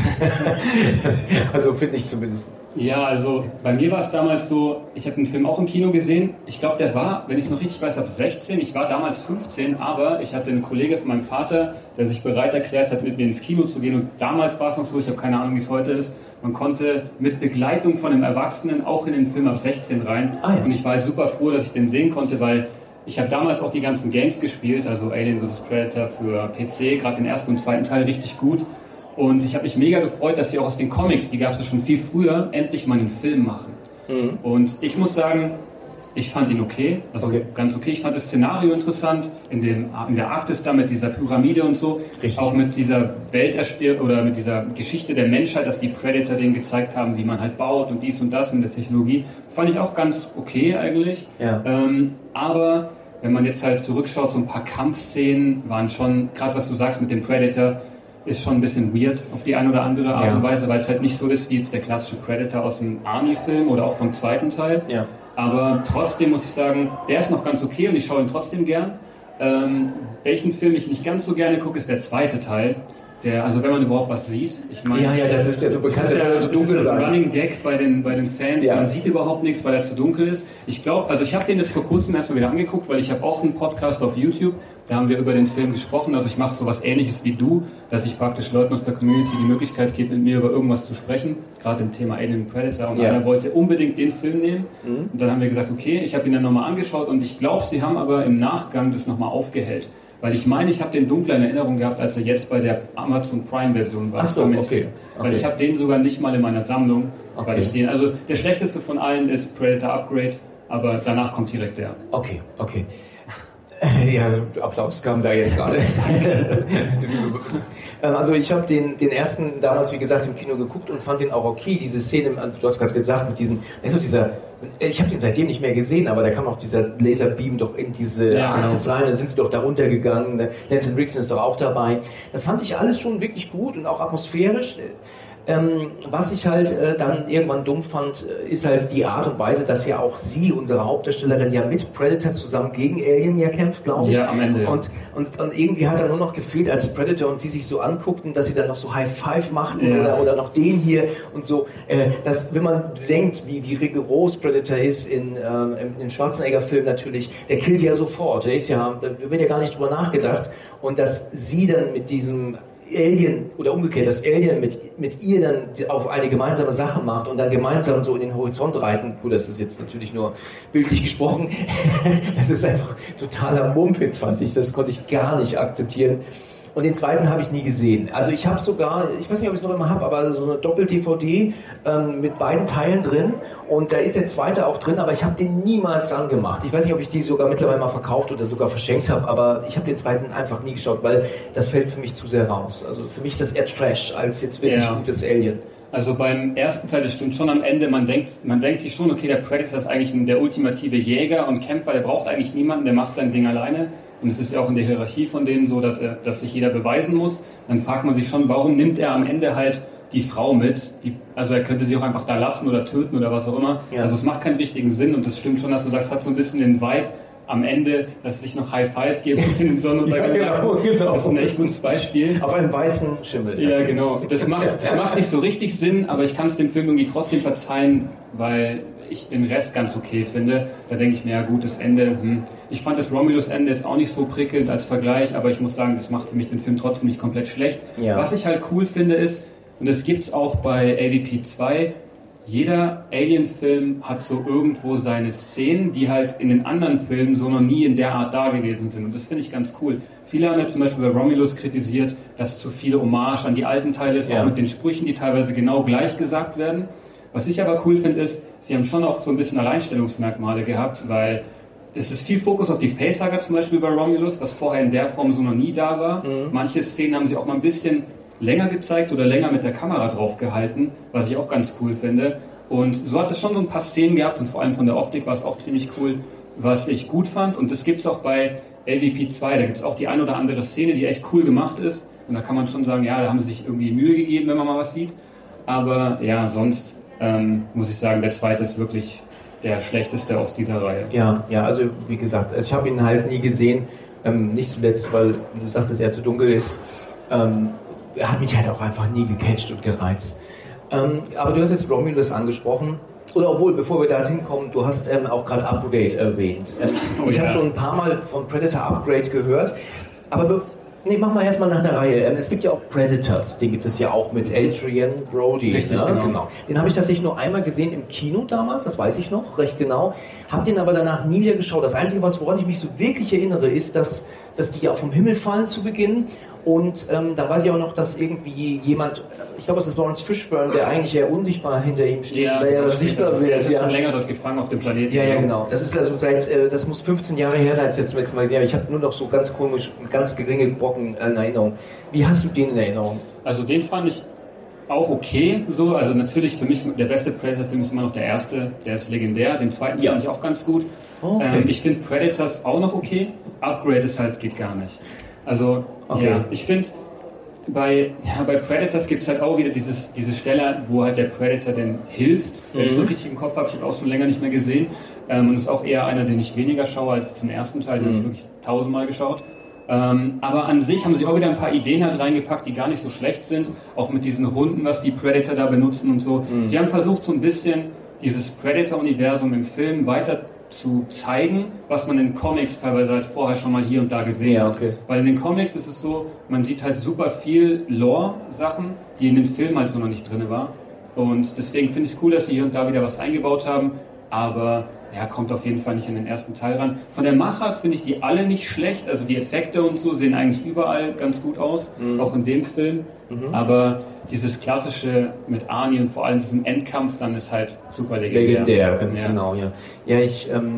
Also finde ich zumindest. Ja, also bei mir war es damals so, ich habe den Film auch im Kino gesehen. Ich glaube, der war, wenn ich es noch richtig weiß, ab 16. Ich war damals 15, aber ich hatte einen Kollege von meinem Vater, der sich bereit erklärt hat, mit mir ins Kino zu gehen. Und damals war es noch so, ich habe keine Ahnung, wie es heute ist, man konnte mit Begleitung von einem Erwachsenen auch in den Film ab 16 rein. Ah, ja. Und ich war halt super froh, dass ich den sehen konnte, weil ich habe damals auch die ganzen Games gespielt, also Alien vs. Predator für PC, gerade den ersten und zweiten Teil richtig gut. Und ich habe mich mega gefreut, dass sie auch aus den Comics, die gab es ja schon viel früher, endlich mal einen Film machen. Mhm. Und ich muss sagen, ich fand ihn okay, ganz okay. Ich fand das Szenario interessant, in der Arktis da mit dieser Pyramide und so. Richtig. Auch mit dieser oder mit dieser Geschichte der Menschheit, dass die Predator denen gezeigt haben, wie man halt baut und dies und das mit der Technologie. Fand ich auch ganz okay eigentlich. Ja. Aber wenn man jetzt halt zurückschaut, so ein paar Kampfszenen waren schon, gerade was du sagst mit dem Predator, ist schon ein bisschen weird auf die eine oder andere Art und Weise, weil es halt nicht so ist wie jetzt der klassische Predator aus dem Army-Film oder auch vom zweiten Teil. Ja. Aber trotzdem muss ich sagen, der ist noch ganz okay und ich schaue ihn trotzdem gern. Welchen Film ich nicht ganz so gerne gucke, ist der zweite Teil. Also wenn man überhaupt was sieht. Ich meine, ja, das ist ja so bekannt, dass er so dunkel ist. Das ist ein Running Gag bei den Fans. Ja. Man sieht überhaupt nichts, weil er zu dunkel ist. Ich glaube, also ich habe den jetzt vor kurzem erstmal wieder angeguckt, weil ich habe auch einen Podcast auf YouTube. Da haben wir über den Film gesprochen. Also ich mache sowas Ähnliches wie du, dass ich praktisch Leuten aus der Community die Möglichkeit gebe, mit mir über irgendwas zu sprechen. Gerade im Thema Alien Predator. Und einer wollte unbedingt den Film nehmen. Mhm. Und dann haben wir gesagt, okay, ich habe ihn dann nochmal angeschaut und ich glaube, sie haben aber im Nachgang das nochmal aufgehellt. Weil ich meine, ich habe den dunkler in Erinnerung gehabt, als er jetzt bei der Amazon Prime-Version war. Ach so, okay. Weil ich habe den sogar nicht mal in meiner Sammlung. Okay. Weil ich also der schlechteste von allen ist Predator Upgrade, aber danach kommt direkt der. Okay. Ja, Applaus kam da jetzt gerade. Also ich habe den ersten damals, wie gesagt, im Kino geguckt und fand den auch okay. Diese Szene, du hast gerade gesagt, mit diesem, ich habe den seitdem nicht mehr gesehen, aber da kam auch dieser Laserbeam doch in diese Arktis rein, dann sind sie doch da runtergegangen. Lance Henriksen ist doch auch dabei. Das fand ich alles schon wirklich gut und auch atmosphärisch. Was ich halt dann irgendwann dumm fand, ist halt die Art und Weise, dass ja auch sie, unsere Hauptdarstellerin, ja mit Predator zusammen gegen Alien ja kämpft, glaube ich. Ja, am Ende. Und irgendwie hat er nur noch gefehlt, als Predator und sie sich so anguckten, dass sie dann noch so High Five machten oder noch den hier und so. Wenn man denkt, wie rigoros Predator ist in Schwarzenegger-Filmen natürlich, der killt ja sofort. Da wird ja gar nicht drüber nachgedacht. Und dass sie dann mit diesem Alien oder umgekehrt, dass Alien mit ihr dann auf eine gemeinsame Sache macht und dann gemeinsam so in den Horizont reiten. Gut, das ist jetzt natürlich nur bildlich gesprochen. Das ist einfach totaler Mumpitz, fand ich. Das konnte ich gar nicht akzeptieren. Und den zweiten habe ich nie gesehen. Also ich habe sogar, ich weiß nicht, ob ich es noch immer habe, aber so eine Doppel-DVD mit beiden Teilen drin. Und da ist der zweite auch drin, aber ich habe den niemals angemacht. Ich weiß nicht, ob ich die sogar mittlerweile mal verkauft oder sogar verschenkt habe, aber ich habe den zweiten einfach nie geschaut, weil das fällt für mich zu sehr raus. Also für mich ist das eher Trash als jetzt wirklich gutes Alien. Also beim ersten Teil, das stimmt schon am Ende, man denkt sich schon, okay, der Predator ist eigentlich der ultimative Jäger und Kämpfer, der braucht eigentlich niemanden, der macht sein Ding alleine. Und es ist ja auch in der Hierarchie von denen so, dass sich jeder beweisen muss. Dann fragt man sich schon, warum nimmt er am Ende halt die Frau mit? Also er könnte sie auch einfach da lassen oder töten oder was auch immer. Ja. Also es macht keinen richtigen Sinn und das stimmt schon, dass du sagst, hat so ein bisschen den Vibe am Ende, dass es sich noch High Five geben und in den Sonnenuntergang. Ja, genau. Das ist ein echt gutes Beispiel. Auf einem weißen Schimmel. Ja, natürlich. Genau. Das macht nicht so richtig Sinn, aber ich kann es dem Film irgendwie trotzdem verzeihen, weil ich den Rest ganz okay finde. Da denke ich mir, ja gut, das Ende, Ich fand das Romulus-Ende jetzt auch nicht so prickelnd als Vergleich, aber ich muss sagen, das macht für mich den Film trotzdem nicht komplett schlecht. Ja. Was ich halt cool finde ist, und das gibt's auch bei AVP 2, jeder Alien-Film hat so irgendwo seine Szenen, die halt in den anderen Filmen so noch nie in der Art da gewesen sind. Und das finde ich ganz cool. Viele haben ja zum Beispiel bei Romulus kritisiert, dass zu viele Hommage an die alten Teile ist, auch mit den Sprüchen, die teilweise genau gleich gesagt werden. Was ich aber cool finde, ist, sie haben schon auch so ein bisschen Alleinstellungsmerkmale gehabt, weil es ist viel Fokus auf die Facehugger zum Beispiel bei Romulus, was vorher in der Form so noch nie da war. Manche Szenen haben sie auch mal ein bisschen länger gezeigt oder länger mit der Kamera drauf gehalten, was ich auch ganz cool finde. Und so hat es schon so ein paar Szenen gehabt und vor allem von der Optik war es auch ziemlich cool, was ich gut fand. Und das gibt es auch bei LVP 2, da gibt es auch die ein oder andere Szene, die echt cool gemacht ist. Und da kann man schon sagen, ja, da haben sie sich irgendwie Mühe gegeben, wenn man mal was sieht. Aber ja, sonst muss ich sagen, der zweite ist wirklich der schlechteste aus dieser Reihe. Ja, also wie gesagt, ich habe ihn halt nie gesehen, nicht zuletzt, weil, wie du sagtest, er zu dunkel ist. Er hat mich halt auch einfach nie gecatcht und gereizt. Aber du hast jetzt Romulus angesprochen. Oder obwohl, bevor wir da hinkommen, du hast auch gerade Upgrade erwähnt. Ich habe schon ein paar Mal von Predator Upgrade gehört, aber machen wir erstmal nach der Reihe. Es gibt ja auch Predators, den gibt es ja auch mit Adrian Brody. Richtig, genau. Den habe ich tatsächlich nur einmal gesehen im Kino damals, das weiß ich noch, recht genau. Habe den aber danach nie wieder geschaut. Das Einzige, woran ich mich so wirklich erinnere, ist, dass die ja vom Himmel fallen zu Beginn. Und da weiß ich auch noch, dass irgendwie jemand, ich glaube, es ist Lawrence Fishburne, der eigentlich eher unsichtbar hinter ihm steht. Ja, der sichtbar wird. Der ist schon länger dort gefangen auf dem Planeten. Ja, genau. Das ist also das muss 15 Jahre her sein, als ich das zum letzten Mal gesehen habe. Ich habe nur noch so ganz komisch, ganz geringe Brocken in Erinnerung. Wie hast du den in Erinnerung? Also den fand ich auch okay, so. Also natürlich für mich der beste Predator-Film ist immer noch der erste, der ist legendär. Den zweiten fand ich auch ganz gut. Okay. Ich finde Predators auch noch okay. Upgrade ist halt, geht gar nicht. Also, ich finde, bei Predators gibt es halt auch wieder diese Stelle, wo halt der Predator denn hilft. Wenn ich es noch richtig im Kopf habe, ich habe auch schon länger nicht mehr gesehen. Und ist auch eher einer, den ich weniger schaue als zum ersten Teil, den habe ich wirklich 1000-mal geschaut. Aber an sich haben sie auch wieder ein paar Ideen halt reingepackt, die gar nicht so schlecht sind. Auch mit diesen Hunden, was die Predator da benutzen und so. Sie haben versucht, so ein bisschen dieses Predator-Universum im Film weiter zu zeigen, was man in Comics teilweise halt vorher schon mal hier und da gesehen hat. Weil in den Comics ist es so, man sieht halt super viel Lore-Sachen, die in den Filmen halt so noch nicht drin war. Und deswegen finde ich es cool, dass sie hier und da wieder was eingebaut haben, aber kommt auf jeden Fall nicht in den ersten Teil ran. Von der Machart finde ich die alle nicht schlecht, also die Effekte und so sehen eigentlich überall ganz gut aus, auch in dem Film. Aber dieses klassische mit Arnie und vor allem diesem Endkampf, dann ist halt super legendär. Legendär, ganz genau, ja. Ja,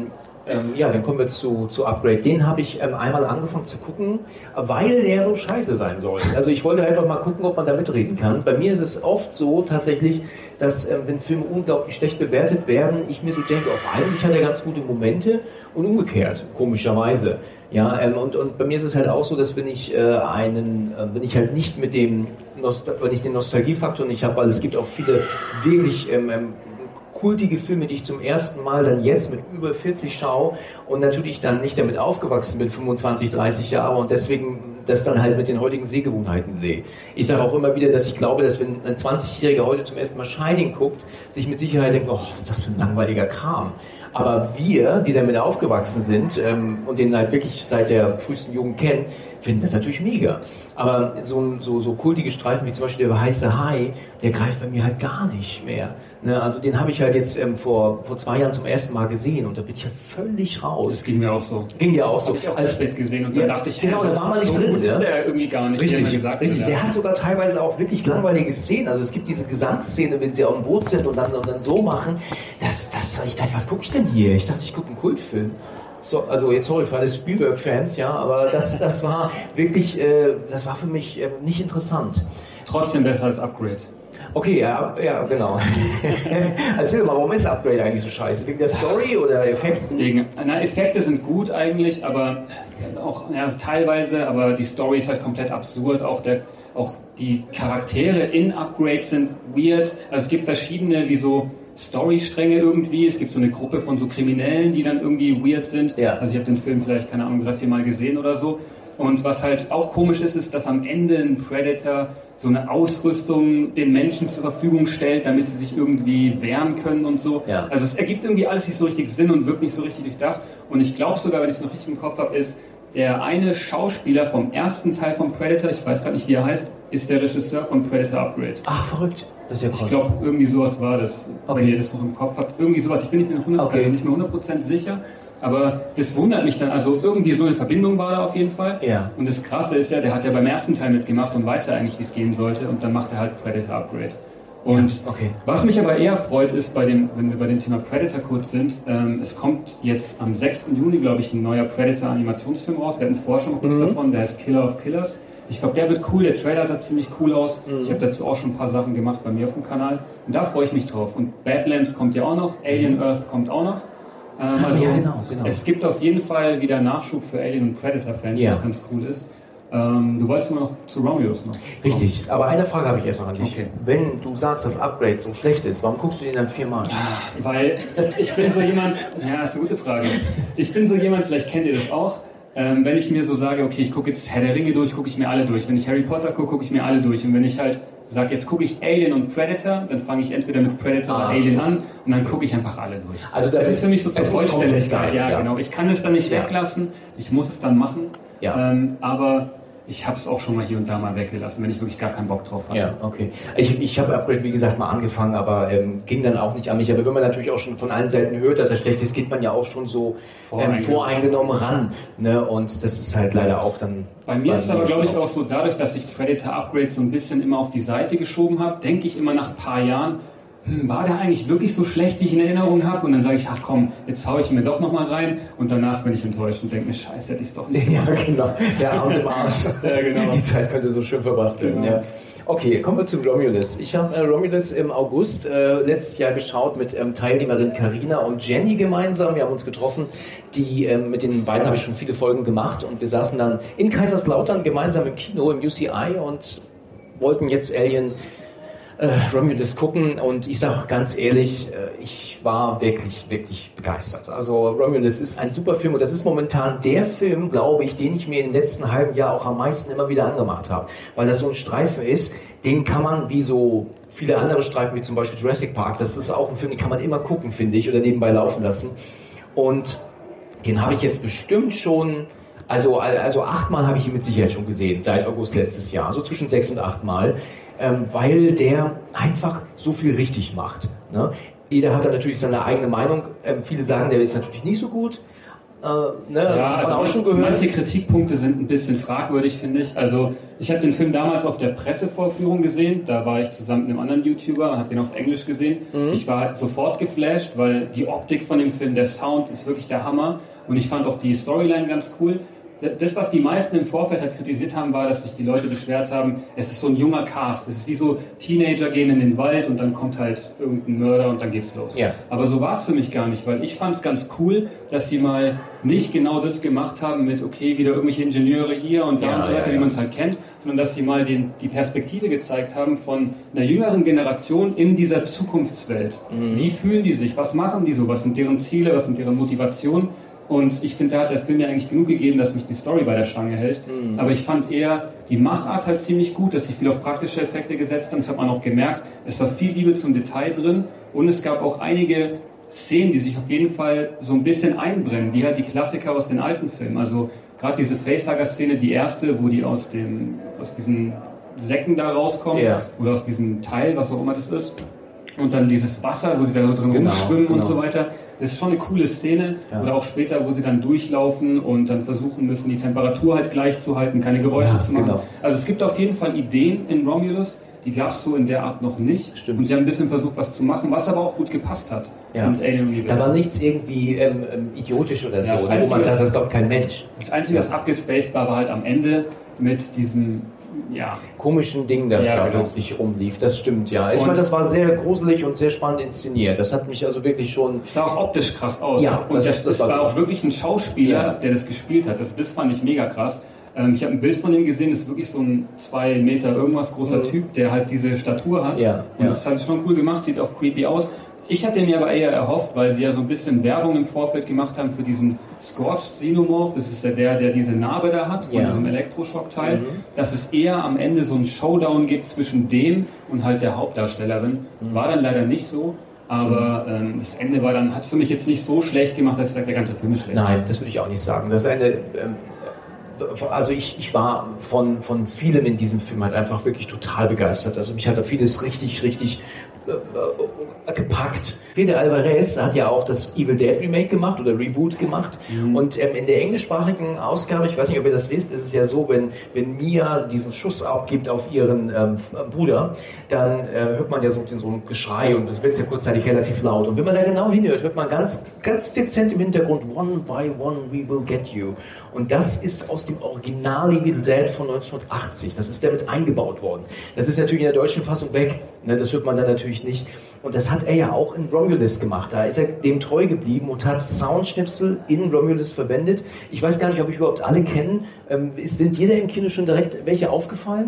Ja, dann kommen wir zu Upgrade. Den habe ich einmal angefangen zu gucken, weil der so scheiße sein soll. Also ich wollte einfach mal gucken, ob man da mitreden kann. Bei mir ist es oft so tatsächlich, dass wenn Filme unglaublich schlecht bewertet werden, ich mir so denke, auch eigentlich hat er ganz gute Momente und umgekehrt, komischerweise. Ja, und bei mir ist es halt auch so, dass wenn ich wenn ich halt nicht mit dem wenn ich den Nostalgiefaktor nicht habe, weil es gibt auch viele wirklich kultige Filme, die ich zum ersten Mal dann jetzt mit über 40 schaue und natürlich dann nicht damit aufgewachsen bin, 25, 30 Jahre und deswegen das dann halt mit den heutigen Sehgewohnheiten sehe. Ich sage auch immer wieder, dass ich glaube, dass wenn ein 20-Jähriger heute zum ersten Mal Shining guckt, sich mit Sicherheit denkt, oh, was ist das für ein langweiliger Kram. Aber wir, die damit aufgewachsen sind und den halt wirklich seit der frühesten Jugend kennen, finden das natürlich mega. Aber so kultige Streifen wie zum Beispiel der heiße Hai, der greift bei mir halt gar nicht mehr. Ne? Also den habe ich halt jetzt vor 2 Jahren zum ersten Mal gesehen und da bin ich halt völlig raus. Das ging mir auch so. Ging ja auch so. Habe ich auch zu spät gesehen und dann dachte ich, genau, da war man nicht drin. Gut ist der irgendwie gar nicht. Richtig. Der hat sogar teilweise auch wirklich langweilige Szenen. Also es gibt diese Gesangsszene, wenn sie auf dem Boot sind und dann so machen. Ich dachte, was gucke ich denn hier? Ich dachte, ich gucke einen Kultfilm. So, also jetzt sorry für alle Spielberg-Fans, ja, aber das war wirklich, das war für mich nicht interessant. Trotzdem besser als Upgrade. Okay, ja genau. Erzähl mal, warum ist Upgrade eigentlich so scheiße? Wegen der Story oder Effekten? Effekte sind gut eigentlich, aber auch teilweise, aber die Story ist halt komplett absurd. Auch die Charaktere in Upgrade sind weird. Also es gibt verschiedene, wie so Storystränge irgendwie. Es gibt so eine Gruppe von so Kriminellen, die dann irgendwie weird sind. Ja. Also ich habe den Film vielleicht, keine Ahnung, 3-4 Mal gesehen oder so. Und was halt auch komisch ist, dass am Ende ein Predator so eine Ausrüstung den Menschen zur Verfügung stellt, damit sie sich irgendwie wehren können und so. Ja. Also es ergibt irgendwie alles nicht so richtig Sinn und wirkt nicht so richtig durchdacht. Und ich glaube sogar, wenn ich es noch richtig im Kopf habe, ist der eine Schauspieler vom ersten Teil von Predator, ich weiß gerade nicht, wie er heißt, ist der Regisseur von Predator Upgrade. Ach, verrückt. Das ist ja cool. Ich glaube, irgendwie sowas war das. Okay. Wenn ihr das noch im Kopf habt. Irgendwie sowas. Ich bin nicht mehr 100% sicher. Aber das wundert mich dann. Also irgendwie so eine Verbindung war da auf jeden Fall. Ja. Und das Krasse ist ja, der hat ja beim ersten Teil mitgemacht und weiß ja eigentlich, wie es gehen sollte. Und dann macht er halt Predator Upgrade. Und was mich aber eher freut, ist, wenn wir bei dem Thema Predator kurz sind, es kommt jetzt am 6. Juni, glaube ich, ein neuer Predator-Animationsfilm raus. Wir hatten es vorher schon mal kurz davon. Der heißt Killer of Killers. Ich glaube, der wird cool. Der Trailer sah ziemlich cool aus. Ich habe dazu auch schon ein paar Sachen gemacht bei mir auf dem Kanal. Und da freue ich mich drauf. Und Badlands kommt ja auch noch. Alien Earth kommt auch noch. Also ja, genau. Es gibt auf jeden Fall wieder Nachschub für Alien- und Predator-Fans, was ganz cool ist. Du wolltest nur noch zu Romulus noch. Richtig, aber eine Frage habe ich erst noch an dich. Okay. Wenn du sagst, dass Upgrade so schlecht ist, warum guckst du den dann 4-mal? Weil ich bin so jemand, ja, ist eine gute Frage. Ich bin so jemand, vielleicht kennt ihr das auch, wenn ich mir so sage, okay, ich gucke jetzt Herr der Ringe durch, gucke ich mir alle durch. Wenn ich Harry Potter gucke, gucke ich mir alle durch. Und wenn ich halt sage, jetzt gucke ich Alien und Predator, dann fange ich entweder mit Predator oder Alien an und dann gucke ich einfach alle durch. Also das ist für mich so zur Vollständigkeit. Ja, genau. Ich kann es dann nicht weglassen, ich muss es dann machen. Ja. Aber ich habe es auch schon mal hier und da mal weggelassen, wenn ich wirklich gar keinen Bock drauf hatte. Ja, okay. Ich habe Upgrade, wie gesagt, mal angefangen, aber ging dann auch nicht an mich. Aber wenn man natürlich auch schon von allen Seiten hört, dass er schlecht ist, geht man ja auch schon so voreingenommen ran. Ne? Und das ist halt leider auch dann... Bei mir ist es aber, glaube ich, auch so, dadurch, dass ich Predator Upgrade so ein bisschen immer auf die Seite geschoben habe, denke ich immer nach ein paar Jahren, war der eigentlich wirklich so schlecht, wie ich in Erinnerung habe? Und dann sage ich, ach komm, jetzt haue ich mir doch nochmal rein. Und danach bin ich enttäuscht und denke mir, scheiße, hätte ich es doch nicht gemacht. Ja, genau. Der Arm im Arsch. Ja, genau. Die Zeit könnte so schön verbracht werden. Genau. Ja. Okay, kommen wir zu Romulus. Ich habe Romulus im August letztes Jahr geschaut mit Teilnehmerin Carina und Jenny gemeinsam. Wir haben uns getroffen. Mit den beiden habe ich schon viele Folgen gemacht. Und wir saßen dann in Kaiserslautern gemeinsam im Kino, im UCI und wollten jetzt Romulus gucken und ich sage ganz ehrlich, ich war wirklich, wirklich begeistert. Also Romulus ist ein super Film und das ist momentan der Film, glaube ich, den ich mir im letzten halben Jahr auch am meisten immer wieder angemacht habe. Weil das so ein Streifen ist, den kann man wie so viele andere Streifen, wie zum Beispiel Jurassic Park, das ist auch ein Film, den kann man immer gucken, finde ich, oder nebenbei laufen lassen. Und den habe ich jetzt bestimmt schon... Also 8-mal habe ich ihn mit Sicherheit schon gesehen, seit August letztes Jahr, so zwischen 6 und 8 Mal, weil der einfach so viel richtig macht. Ne? Jeder hat da natürlich seine eigene Meinung. Viele sagen, der ist natürlich nicht so gut. Also auch schon gehört. Manche Kritikpunkte sind ein bisschen fragwürdig, finde ich. Also ich habe den Film damals auf der Pressevorführung gesehen, da war ich zusammen mit einem anderen YouTuber und habe den auf Englisch gesehen. Ich war sofort geflasht, weil die Optik von dem Film, der Sound ist wirklich der Hammer und ich fand auch die Storyline ganz cool. Das, was die meisten im Vorfeld halt kritisiert haben, war, dass sich die Leute beschwert haben, es ist so ein junger Cast. Es ist wie so, Teenager gehen in den Wald und dann kommt halt irgendein Mörder und dann geht's los. Ja. Aber so war es für mich gar nicht, weil ich fand es ganz cool, dass sie mal nicht genau das gemacht haben mit, okay, wieder irgendwelche Ingenieure hier und da und so weiter, wie man es halt kennt, sondern dass sie mal die Perspektive gezeigt haben von einer jüngeren Generation in dieser Zukunftswelt. Wie fühlen die sich? Was machen die so? Was sind deren Ziele? Was sind deren Motivationen? Und ich finde, da hat der Film ja eigentlich genug gegeben, dass mich die Story bei der Stange hält. Aber ich fand eher die Machart halt ziemlich gut, dass sie viel auf praktische Effekte gesetzt haben. Das hat man auch gemerkt. Es war viel Liebe zum Detail drin. Und es gab auch einige Szenen, die sich auf jeden Fall so ein bisschen einbrennen, wie halt die Klassiker aus den alten Filmen. Also gerade diese Facehugger-Szene, die erste, wo die aus diesen Säcken da rauskommen. Oder aus diesem Teil, was auch immer das ist. Und dann dieses Wasser, wo sie da so drin rumschwimmen und so weiter. Das ist schon eine coole Szene. Oder auch später, wo sie dann durchlaufen und dann versuchen müssen, die Temperatur halt gleich zu halten, keine Geräusche zu machen. Also es gibt auf jeden Fall Ideen in Romulus, die gab es so in der Art noch nicht. Stimmt. Und sie haben ein bisschen versucht, was zu machen, was aber auch gut gepasst hat ins Alien-Universum. Da war nichts irgendwie idiotisch oder so, wo man sagt, das glaubt kein Mensch. Das Einzige, was abgespaced war halt am Ende mit diesem komischen Ding, das da plötzlich rumlief. Das stimmt, ja. Ich meine, das war sehr gruselig und sehr spannend inszeniert. Das hat mich also wirklich schon... Es sah auch optisch krass aus. Ja, und das war auch wirklich ein Schauspieler, der das gespielt hat. Das fand ich mega krass. Ich habe ein Bild von ihm gesehen, das ist wirklich so ein 2 Meter irgendwas großer Typ, der halt diese Statur hat. Und das hat schon cool gemacht, sieht auch creepy aus. Ich hatte mir aber eher erhofft, weil sie ja so ein bisschen Werbung im Vorfeld gemacht haben für diesen Scorched Xenomorph, das ist der diese Narbe da hat, von diesem Elektroschockteil, dass es eher am Ende so einen Showdown gibt zwischen dem und halt der Hauptdarstellerin. War dann leider nicht so, aber das Ende hat es für mich jetzt nicht so schlecht gemacht, dass ich sage, der ganze Film ist schlecht. Nein, das würde ich auch nicht sagen. Das Ende... Also ich war von vielem in diesem Film halt einfach wirklich total begeistert. Also mich hat da vieles richtig gepackt. Fede Alvarez hat ja auch das Evil Dead Remake gemacht oder Reboot gemacht. Und in der englischsprachigen Ausgabe, ich weiß nicht, ob ihr das wisst, ist es ja so, wenn Mia diesen Schuss abgibt auf ihren Bruder, dann hört man ja so ein Geschrei und das wird ja kurzzeitig relativ laut. Und wenn man da genau hinhört, hört man ganz dezent im Hintergrund One by one we will get you. Und das ist aus dem Original Evil Dead von 1980. Das ist damit eingebaut worden. Das ist natürlich in der deutschen Fassung weg. Ne, das hört man dann natürlich nicht. Und das hat er ja auch in Romulus gemacht. Da ist er dem treu geblieben und hat Soundschnipsel in Romulus verwendet. Ich weiß gar nicht, ob ich überhaupt alle kennen. Sind dir da im Kino schon direkt welche aufgefallen?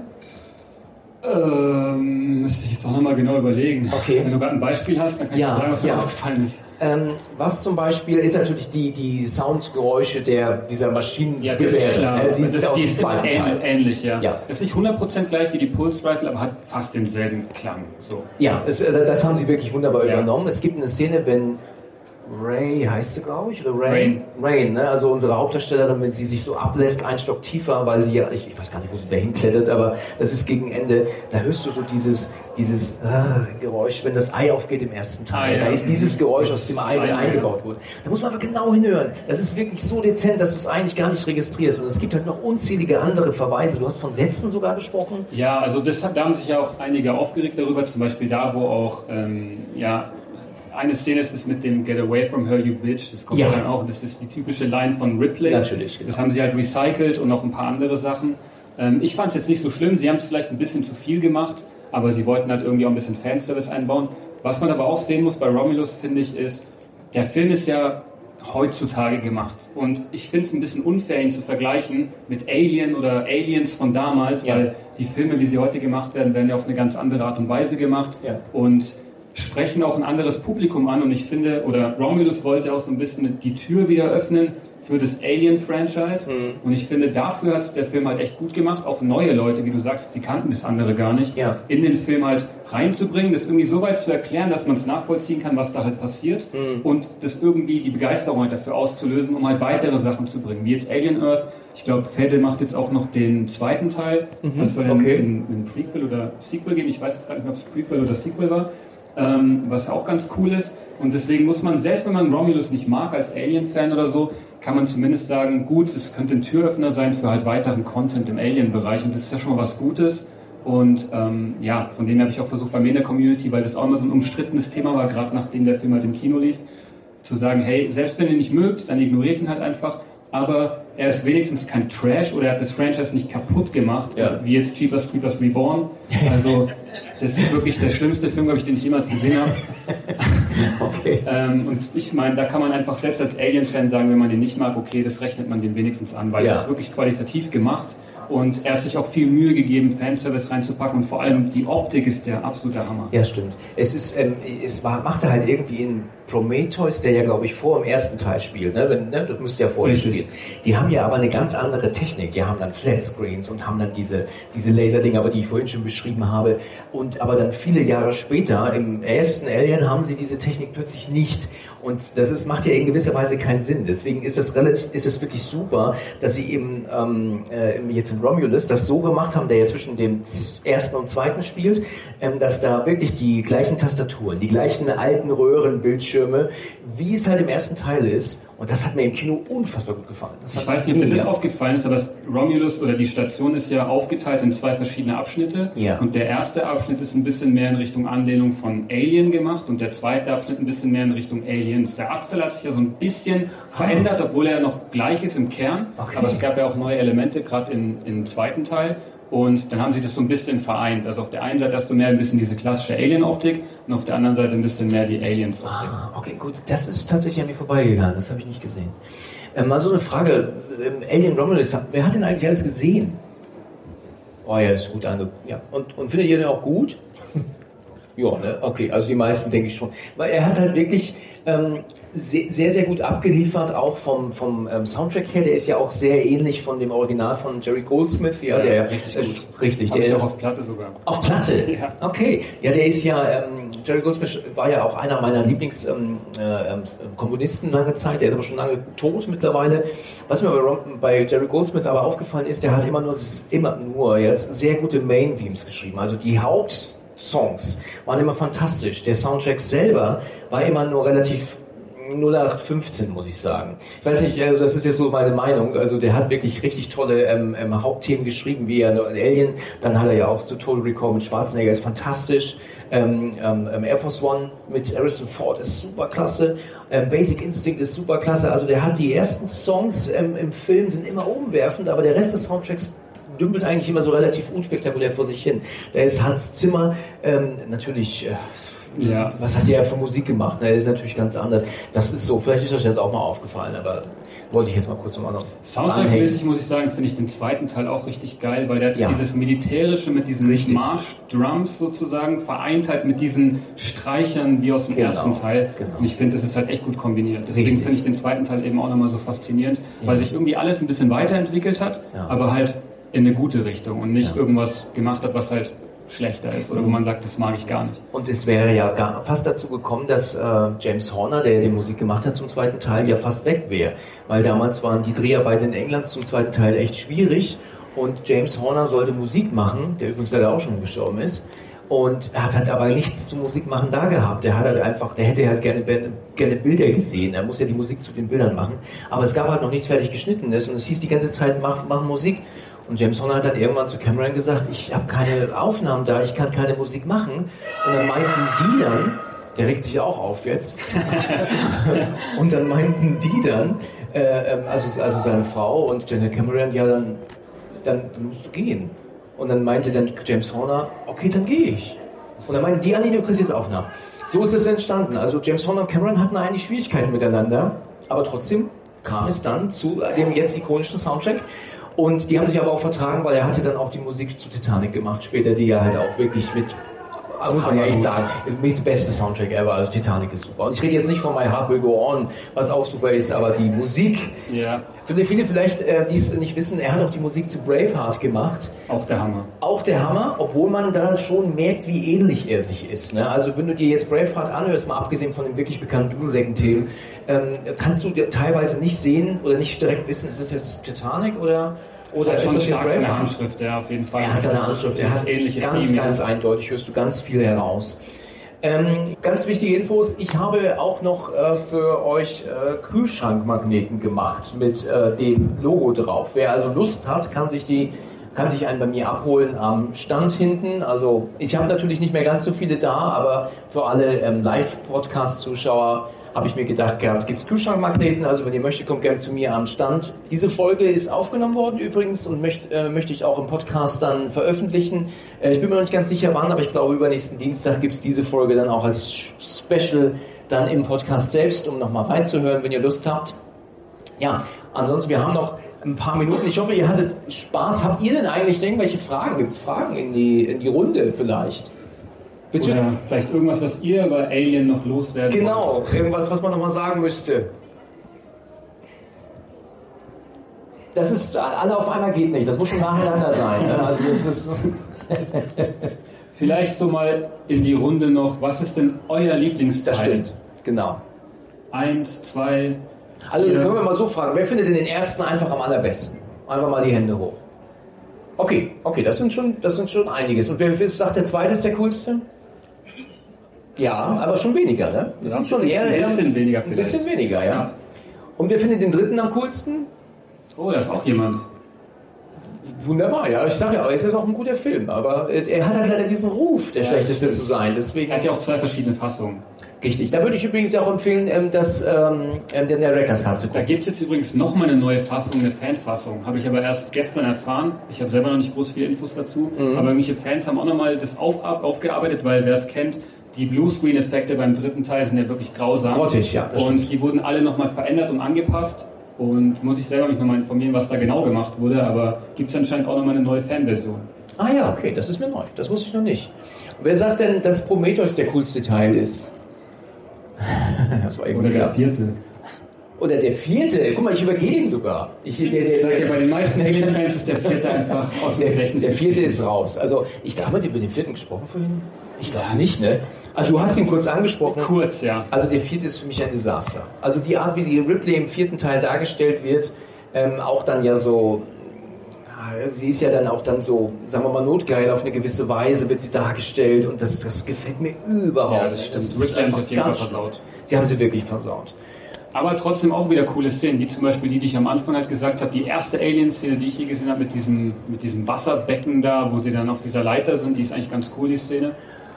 Müsste ich jetzt auch nochmal genau überlegen. Okay. Wenn du gerade ein Beispiel hast, dann kann ich dir sagen, was mir aufgefallen ist. Was zum Beispiel ist natürlich die Soundgeräusche dieser Maschinen. Ja, das ist klar. Die sind aus dem zweiten Teil. Ähnlich, ja. Das ist nicht 100% gleich wie die Pulse Rifle, aber hat fast denselben Klang. So. Ja, das haben sie wirklich wunderbar übernommen. Es gibt eine Szene, wenn Ray heißt sie, glaube ich, oder Rain, ne? Also unsere Hauptdarstellerin, wenn sie sich so ablässt, einen Stock tiefer, weil sie ich weiß gar nicht, wo sie dahin klettert, aber das ist gegen Ende, da hörst du so dieses Geräusch, wenn das Ei aufgeht im ersten Teil. Da ist dieses Geräusch aus dem Ei, der eingebaut wurde. Da muss man aber genau hinhören. Das ist wirklich so dezent, dass du es eigentlich gar nicht registrierst. Und es gibt halt noch unzählige andere Verweise. Du hast von Sätzen sogar gesprochen. Ja, also da haben sich ja auch einige aufgeregt darüber, zum Beispiel da, wo auch, eine Szene ist es mit dem Get away from her, you bitch. Das kommt dann auch. Das ist die typische Line von Ripley. Natürlich. Genau. Das haben sie halt recycelt und noch ein paar andere Sachen. Ich fand es jetzt nicht so schlimm. Sie haben es vielleicht ein bisschen zu viel gemacht, aber sie wollten halt irgendwie auch ein bisschen Fanservice einbauen. Was man aber auch sehen muss bei Romulus, finde ich, ist, der Film ist ja heutzutage gemacht. Und ich finde es ein bisschen unfair, ihn zu vergleichen mit Alien oder Aliens von damals, weil die Filme, wie sie heute gemacht werden ja auf eine ganz andere Art und Weise gemacht. Ja. Und sprechen auch ein anderes Publikum an und ich finde, oder Romulus wollte auch so ein bisschen die Tür wieder öffnen für das Alien-Franchise und ich finde, dafür hat es der Film halt echt gut gemacht, auch neue Leute, wie du sagst, die kannten das andere gar nicht, in den Film halt reinzubringen, das irgendwie so weit zu erklären, dass man es nachvollziehen kann, was da halt passiert und das irgendwie die Begeisterung halt dafür auszulösen, um halt weitere Sachen zu bringen, wie jetzt Alien Earth. Ich glaube, Fede macht jetzt auch noch den zweiten Teil, das soll ein Prequel oder Sequel geben, ich weiß jetzt gar nicht mehr, ob es Prequel oder Sequel war. Was auch ganz cool ist. Und deswegen muss man, selbst wenn man Romulus nicht mag als Alien-Fan oder so, kann man zumindest sagen, gut, es könnte ein Türöffner sein für halt weiteren Content im Alien-Bereich und das ist ja schon mal was Gutes. Und von dem habe ich auch versucht bei mir in der Community, weil das auch immer so ein umstrittenes Thema war, gerade nachdem der Film halt im Kino lief, zu sagen, hey, selbst wenn ihr ihn nicht mögt, dann ignoriert ihn halt einfach, aber er ist wenigstens kein Trash oder er hat das Franchise nicht kaputt gemacht, wie jetzt Jeepers Creepers Reborn. Also das ist wirklich der schlimmste Film, glaube ich, den ich jemals gesehen habe. Okay. Und ich meine, da kann man einfach selbst als Alien-Fan sagen, wenn man den nicht mag, okay, das rechnet man dem wenigstens an, weil das ist wirklich qualitativ gemacht. Und er hat sich auch viel Mühe gegeben, Fanservice reinzupacken und vor allem die Optik ist der absolute Hammer. Ja, stimmt. Machte halt irgendwie in Prometheus, der ja, glaube ich, vor dem ersten Teil spielt, ne? Das müsste ja vorher spielen. Die haben ja aber eine ganz andere Technik. Die haben dann Flatscreens und haben dann diese Laserdinger, aber die ich vorhin schon beschrieben habe. Aber dann viele Jahre später, im ersten Alien, haben sie diese Technik plötzlich nicht. Und macht ja in gewisser Weise keinen Sinn. Deswegen ist es wirklich super, dass sie eben jetzt in Romulus das so gemacht haben, der ja zwischen dem ersten und zweiten spielt, dass da wirklich die gleichen Tastaturen, die gleichen alten Röhrenbildschirme, wie es halt im ersten Teil ist. Und das hat mir im Kino unfassbar gut gefallen. Ich weiß nicht, ob dir das aufgefallen ist, aber Romulus oder die Station ist ja aufgeteilt in 2 verschiedene Abschnitte. Ja. Und der erste Abschnitt ist ein bisschen mehr in Richtung Anlehnung von Alien gemacht und der zweite Abschnitt ein bisschen mehr in Richtung Aliens. Der Axel hat sich ja so ein bisschen verändert, obwohl er noch gleich ist im Kern. Okay. Aber es gab ja auch neue Elemente, gerade im zweiten Teil. Und dann haben sie das so ein bisschen vereint. Also auf der einen Seite hast du mehr ein bisschen diese klassische Alien-Optik und auf der anderen Seite ein bisschen mehr die Aliens-Optik. Okay, gut. Das ist tatsächlich an mir vorbeigegangen. Das habe ich nicht gesehen. Mal so eine Frage. Alien Romulus, wer hat denn eigentlich alles gesehen? Oh ja, ist gut angeguckt. Ja. Und findet ihr den auch gut? Ja, ne? Okay, also die meisten denke ich schon. Weil er hat halt wirklich sehr, sehr gut abgeliefert, auch vom Soundtrack her. Der ist ja auch sehr ähnlich von dem Original von Jerry Goldsmith. Ja, der richtig. Der ist auch auf Platte sogar. Auf Platte? Ja. Okay. Ja, der ist ja, Jerry Goldsmith war ja auch einer meiner Lieblingskomponisten lange Zeit. Der ist aber schon lange tot mittlerweile. Was mir bei Jerry Goldsmith aber aufgefallen ist, der hat immer nur jetzt sehr gute Main-Themes geschrieben. Also die Hauptsongs waren immer fantastisch. Der Soundtrack selber war immer nur relativ 0815, muss ich sagen. Ich weiß nicht, also das ist jetzt so meine Meinung. Also der hat wirklich richtig tolle Hauptthemen geschrieben, wie Alien. Dann hat er ja auch zu Total Recall mit Schwarzenegger, ist fantastisch. Air Force One mit Harrison Ford ist super klasse. Basic Instinct ist super klasse. Also der hat die ersten Songs im Film sind immer umwerfend, aber der Rest des Soundtracks dümpelt eigentlich immer so relativ unspektakulär vor sich hin. Da ist Hans Zimmer natürlich... Was hat der für Musik gemacht? Das ist natürlich ganz anders. Das ist so, vielleicht ist euch das auch mal aufgefallen, aber wollte ich jetzt mal kurz mal noch Soundtrack-mäßig muss ich sagen, finde ich den zweiten Teil auch richtig geil, weil der hat dieses Militärische mit diesen Marsch-Drums sozusagen vereint halt mit diesen Streichern wie aus dem ersten Teil. Genau. Und ich finde, das ist halt echt gut kombiniert. Deswegen finde ich den zweiten Teil eben auch nochmal so faszinierend, weil sich irgendwie alles ein bisschen weiterentwickelt hat, aber halt in eine gute Richtung und nicht irgendwas gemacht hat, was halt schlechter ist oder wo man sagt, das mag ich gar nicht. Und es wäre ja fast dazu gekommen, dass James Horner, der die Musik gemacht hat zum zweiten Teil, ja fast weg wäre. Weil damals waren die Dreharbeiten in England zum zweiten Teil echt schwierig und James Horner sollte Musik machen, der übrigens leider auch schon gestorben ist. Und er hat halt aber nichts zum Musikmachen da gehabt. Der hätte halt gerne Bilder gesehen. Er muss ja die Musik zu den Bildern machen. Aber es gab halt noch nichts fertig Geschnittenes und es hieß die ganze Zeit, mach Musik. Und James Horner hat dann irgendwann zu Cameron gesagt, ich habe keine Aufnahmen da, ich kann keine Musik machen. Und dann meinten die dann, der regt sich ja auch auf jetzt, und dann meinten die dann, also seine Frau und Janet Cameron, ja dann musst du gehen. Und dann meinte dann James Horner, okay, dann gehe ich. Und dann meinten die, du kriegst jetzt Aufnahmen. So ist es entstanden. Also James Horner und Cameron hatten eigentlich Schwierigkeiten miteinander, aber trotzdem kam es dann zu dem jetzt ikonischen Soundtrack. Und die haben sich aber auch vertragen, weil er hatte dann auch die Musik zu Titanic gemacht, später, die ja halt auch wirklich muss man ja echt sagen, der beste Soundtrack ever, also Titanic ist super. Und ich rede jetzt nicht von My Heart Will Go On, was auch super ist, aber die Musik, für viele vielleicht, die es nicht wissen, er hat auch die Musik zu Braveheart gemacht. Auch der Hammer. Auch der Hammer, obwohl man da schon merkt, wie ähnlich er sich ist. Ne? Also wenn du dir jetzt Braveheart anhörst, mal abgesehen von den wirklich bekannten Dudelsäcken-Themen, kannst du teilweise nicht sehen oder nicht direkt wissen, ist es jetzt Titanic oder ist das jetzt Braveheart? Seine Handschrift, auf jeden Fall. Er hat seine Handschrift, er hat ganz eindeutig, hörst du ganz viel heraus. Ganz wichtige Infos, ich habe auch noch für euch Kühlschrankmagneten gemacht mit dem Logo drauf. Wer also Lust hat, kann sich einen bei mir abholen am Stand hinten. Also ich habe natürlich nicht mehr ganz so viele da, aber für alle Live-Podcast-Zuschauer habe ich mir gedacht gehabt, gibt es Kühlschrankmagneten. Also wenn ihr möchtet, kommt gerne zu mir am Stand. Diese Folge ist aufgenommen worden übrigens und möchte ich auch im Podcast dann veröffentlichen. Ich bin mir noch nicht ganz sicher wann, aber ich glaube übernächsten Dienstag gibt es diese Folge dann auch als Special dann im Podcast selbst, um nochmal reinzuhören, wenn ihr Lust habt. Ja, ansonsten, wir haben noch ein paar Minuten. Ich hoffe, ihr hattet Spaß. Habt ihr denn eigentlich irgendwelche Fragen? Gibt es Fragen in die Runde vielleicht? Bitte? Oder vielleicht irgendwas, was ihr über Alien noch loswerden wollt? Genau, irgendwas, was man nochmal sagen müsste. Das ist, alle auf einmal geht nicht. Das muss schon nacheinander sein. Ne? Also das ist vielleicht so mal in die Runde noch, was ist denn euer Lieblingsteil? Das stimmt, genau. 1, 2... Also können wir mal so fragen, wer findet den ersten einfach am allerbesten? Einfach mal die Hände hoch. Okay, das sind schon einiges. Und wer sagt, der zweite ist der coolste? Ja, aber schon weniger, ne? Das sind schon eher ein bisschen weniger vielleicht. Ein bisschen weniger, ja. Und wer findet den dritten am coolsten? Oh, da ist auch jemand. Wunderbar, ja. Ich sage ja, es ist auch ein guter Film, aber er hat halt leider diesen Ruf, der schlechteste zu sein. Deswegen er hat ja auch 2 verschiedene Fassungen. Richtig. Da würde ich übrigens auch empfehlen, den Director's Cut zu gucken. Da gibt es jetzt übrigens nochmal eine neue Fassung, eine Fanfassung. Habe ich aber erst gestern erfahren. Ich habe selber noch nicht groß viele Infos dazu. Aber irgendwelche Fans haben auch nochmal das aufgearbeitet, weil wer es kennt, die Bluescreen-Effekte beim dritten Teil sind ja wirklich grausam. Grottig, ja. Und die wurden alle nochmal verändert und angepasst. Und muss ich selber mich nochmal informieren, was da genau gemacht wurde. Aber gibt es anscheinend auch nochmal eine neue Fanversion. Ah ja, okay, das ist mir neu. Das wusste ich noch nicht. Wer sagt denn, dass Prometheus der coolste Teil ist? Das war irgendwie Oder der 4. Oder der 4. Guck mal, ich übergehe ihn sogar. Ich sag ja, bei den meisten Alien-Fans ist der 4. einfach aus dem Gedächtnis. Der 4. ist raus. Also, haben wir über den 4. gesprochen vorhin? Ich glaube nicht, ne? Also, du hast ihn kurz angesprochen. Kurz, ja. Also, der 4. ist für mich ein Desaster. Also, die Art, wie sie Ripley im 4. Teil dargestellt wird, auch dann ja so... Sie ist ja dann auch so, sagen wir mal, notgeil auf eine gewisse Weise wird sie dargestellt und das gefällt mir überhaupt nicht. Ja, das stimmt. Das ist einfach ganz versaut. Sie haben sie wirklich versaut. Aber trotzdem auch wieder coole Szenen, wie zum Beispiel die ich am Anfang halt gesagt habe, die erste Alien-Szene, die ich je gesehen habe mit diesem Wasserbecken da, wo sie dann auf dieser Leiter sind, die ist eigentlich ganz cool, die Szene.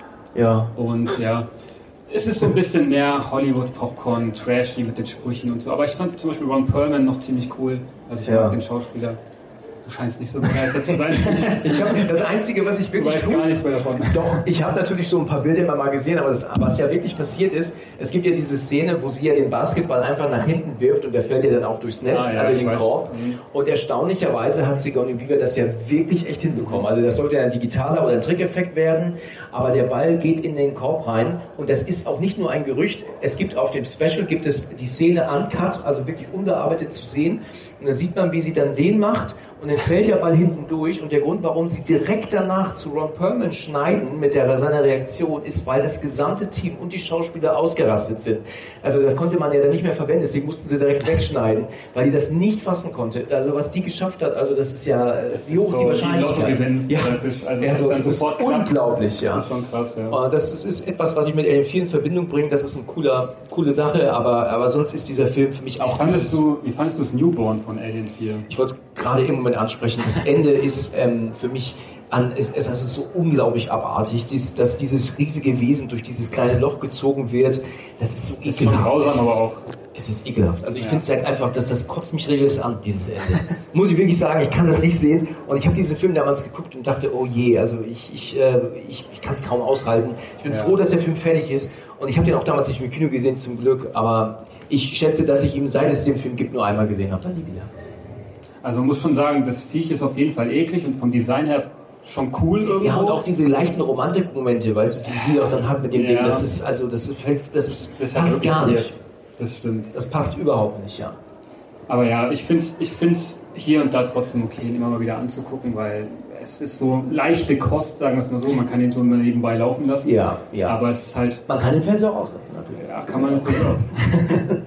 Ja. Und ja, es ist so ein bisschen mehr Hollywood-Popcorn, trashy mit den Sprüchen und so. Aber ich fand zum Beispiel Ron Perlman noch ziemlich cool. Also ich mag den Schauspieler. Du scheinst nicht so begeistert zu sein. Ich habe das Einzige, was ich wirklich gar nichts mehr davon. Doch, ich habe natürlich so ein paar Bilder immer mal gesehen, aber was ja wirklich passiert ist, es gibt ja diese Szene, wo sie ja den Basketball einfach nach hinten wirft und der fällt ja dann auch durchs Netz, also den Korb. Und erstaunlicherweise hat Sigourney Weaver das ja wirklich echt hinbekommen. Also das sollte ja ein digitaler oder ein Trickeffekt werden, aber der Ball geht in den Korb rein und das ist auch nicht nur ein Gerücht. Es gibt auf dem Special die Szene uncut, also wirklich unbearbeitet zu sehen. Und da sieht man, wie sie dann den macht. Und dann fällt der Ball hinten durch und der Grund, warum sie direkt danach zu Ron Perlman schneiden mit seiner Reaktion, ist, weil das gesamte Team und die Schauspieler ausgerastet sind. Also das konnte man ja dann nicht mehr verwenden, deswegen mussten sie direkt wegschneiden, weil die das nicht fassen konnte. Also was die geschafft hat, also das ist ja, wie hoch ist die Wahrscheinlichkeit? Ja, also das ist unglaublich, ja. Das ist schon krass, ja. Und das ist etwas, was ich mit Alien 4 in Verbindung bringe, das ist eine coole Sache, aber sonst ist dieser Film für mich auch... Wie fandest du das Newborn von Alien 4? Ich wollte es gerade im Moment ansprechen. Das Ende ist für mich es ist so unglaublich abartig, dass dieses riesige Wesen durch dieses kleine Loch gezogen wird. Das ist so ekelhaft. Das ist schon grausam, aber auch. Es ist ekelhaft. Also ich finde es halt einfach, dass das kotzt mich regelrecht an, dieses Ende. Muss ich wirklich sagen, ich kann das nicht sehen. Und ich habe diesen Film damals geguckt und dachte, oh je, also ich kann es kaum aushalten. Ich bin froh, dass der Film fertig ist. Und ich habe den auch damals nicht im Kino gesehen, zum Glück. Aber ich schätze, dass ich ihn, seit es den Film gibt, nur einmal gesehen habe. Dann nie wieder. Also man muss schon sagen, das Viech ist auf jeden Fall eklig und vom Design her schon cool irgendwo. Ja, und auch diese leichten Romantikmomente, weißt du, die sie auch dann hat mit dem Ding, das passt gar nicht. Das stimmt. Das passt überhaupt nicht, ja. Aber ja, ich find's hier und da trotzdem okay, ihn immer mal wieder anzugucken, weil es ist so leichte Kost, sagen wir es mal so, man kann ihn so nebenbei laufen lassen. Ja, ja. Aber es ist halt... Man kann den Fernseher auch auslassen, natürlich. Ja, kann man natürlich auch.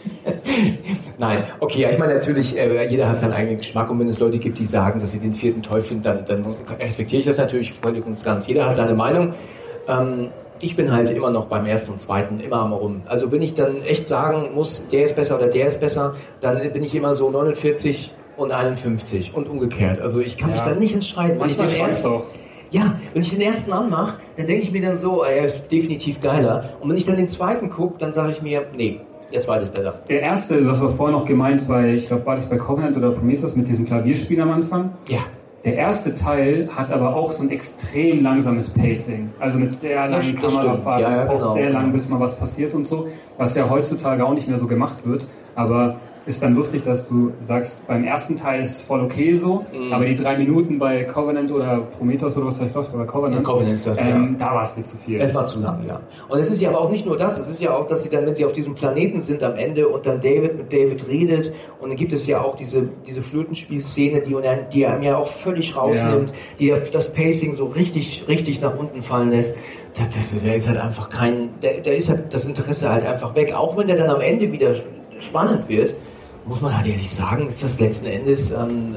Nein, okay, ich meine natürlich, jeder hat seinen eigenen Geschmack und wenn es Leute gibt, die sagen, dass sie den 4. toll finden, dann respektiere ich das natürlich völlig und ganz. Jeder hat seine Meinung. ich bin halt immer noch beim ersten und zweiten immer am rum. Also wenn ich dann echt sagen muss, der ist besser oder der ist besser, dann bin ich immer so 49 und 51 und umgekehrt. Also ich kann mich dann nicht entscheiden. Manchmal schwankt auch. Ja, wenn ich den ersten anmache, dann denke ich mir dann so, er ist definitiv geiler. Und wenn ich dann den zweiten gucke, dann sage ich mir, nee, der zweite ist besser. Der erste, du hast aber vorhin noch gemeint, ich glaube, war das bei Covenant oder Prometheus mit diesem Klavierspiel am Anfang? Ja. Der erste Teil hat aber auch so ein extrem langsames Pacing. Also mit sehr langen Kamerafahrten. Es braucht sehr lang, bis mal was passiert und so. Was ja heutzutage auch nicht mehr so gemacht wird. Aber ist dann lustig, dass du sagst, beim ersten Teil ist voll okay so, aber die 3 Minuten bei Covenant oder Prometheus oder was ich glaube, bei Covenant, ist das, da war es dir zu viel. Es war zu lang, ja. Und es ist ja aber auch nicht nur das, es ist ja auch, dass sie dann, wenn sie auf diesem Planeten sind am Ende und dann David mit David redet und dann gibt es ja auch diese Flötenspielszene, die einem ja auch völlig rausnimmt, die das Pacing so richtig nach unten fallen lässt. Der ist halt einfach der ist halt das Interesse halt einfach weg. Auch wenn der dann am Ende wieder spannend wird, muss man halt ehrlich sagen, ist das letzten Endes,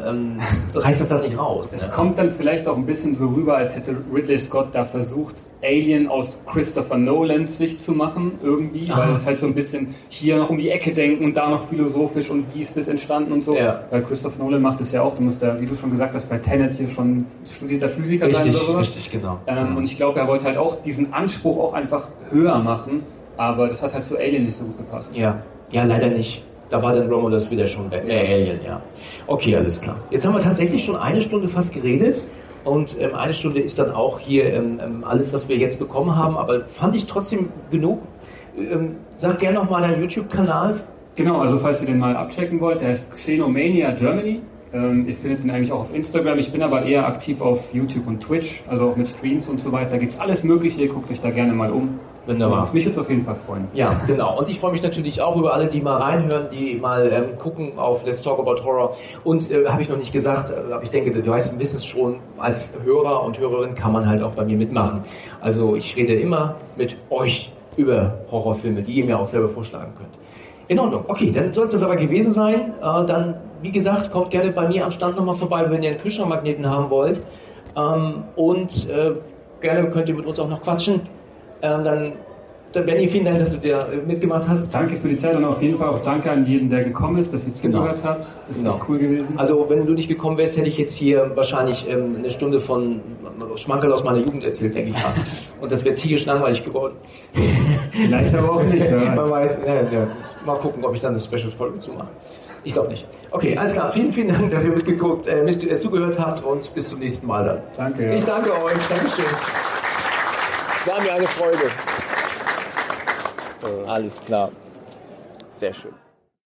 reißt das nicht raus. Es kommt dann vielleicht auch ein bisschen so rüber, als hätte Ridley Scott da versucht, Alien aus Christopher Nolans Sicht zu machen, irgendwie, weil es halt so ein bisschen hier noch um die Ecke denken und da noch philosophisch und wie ist das entstanden und so. Ja. Weil Christopher Nolan macht es ja auch, du musst ja, wie du schon gesagt hast, bei Tenet hier schon studierter Physiker sein oder sowas. Richtig, genau. Und ich glaube, er wollte halt auch diesen Anspruch auch einfach höher machen, aber das hat halt zu Alien nicht so gut gepasst. Ja, leider nicht. Da war dann Romulus wieder schon weg. Alien, ja. Okay, alles klar. Jetzt haben wir tatsächlich schon 1 Stunde fast geredet und 1 Stunde ist dann auch hier alles, was wir jetzt bekommen haben, aber fand ich trotzdem genug. Sag gerne nochmal deinen YouTube-Kanal. Genau, also falls ihr den mal abchecken wollt, der heißt Xenomania Germany. Ihr findet ihn eigentlich auch auf Instagram. Ich bin aber eher aktiv auf YouTube und Twitch, also auch mit Streams und so weiter. Da gibt es alles Mögliche, ihr guckt euch da gerne mal um. Wunderbar. Mich jetzt auf jeden Fall freuen. Ja, genau. Und ich freue mich natürlich auch über alle, die mal reinhören, die mal gucken auf Let's Talk About Horror. Und habe ich noch nicht gesagt, aber ich denke, du weißt, wissen es schon, als Hörer und Hörerin kann man halt auch bei mir mitmachen. Also ich rede immer mit euch über Horrorfilme, die ihr mir auch selber vorschlagen könnt. In Ordnung. Okay, dann soll es das aber gewesen sein. Dann, wie gesagt, kommt gerne bei mir am Stand nochmal vorbei, wenn ihr einen Kühlschrankmagneten haben wollt. Gerne könnt ihr mit uns auch noch quatschen. Dann Benni, vielen Dank, dass du dir mitgemacht hast. Danke für die Zeit und auf jeden Fall auch danke an jeden, der gekommen ist, dass ihr zugehört habt. Ist echt cool gewesen. Also wenn du nicht gekommen wärst, hätte ich jetzt hier wahrscheinlich 1 Stunde von Schmankerl aus meiner Jugend erzählt, denke ich mal. Und das wäre tierisch langweilig geworden. Vielleicht aber auch nicht. Man weiß, mal gucken, ob ich dann eine Special-Folge zumache. Ich glaube nicht. Okay, alles klar. Vielen, vielen Dank, dass ihr zugehört habt und bis zum nächsten Mal dann. Danke. Ich danke euch. Dankeschön. Es war mir eine Freude. Alles klar. Sehr schön.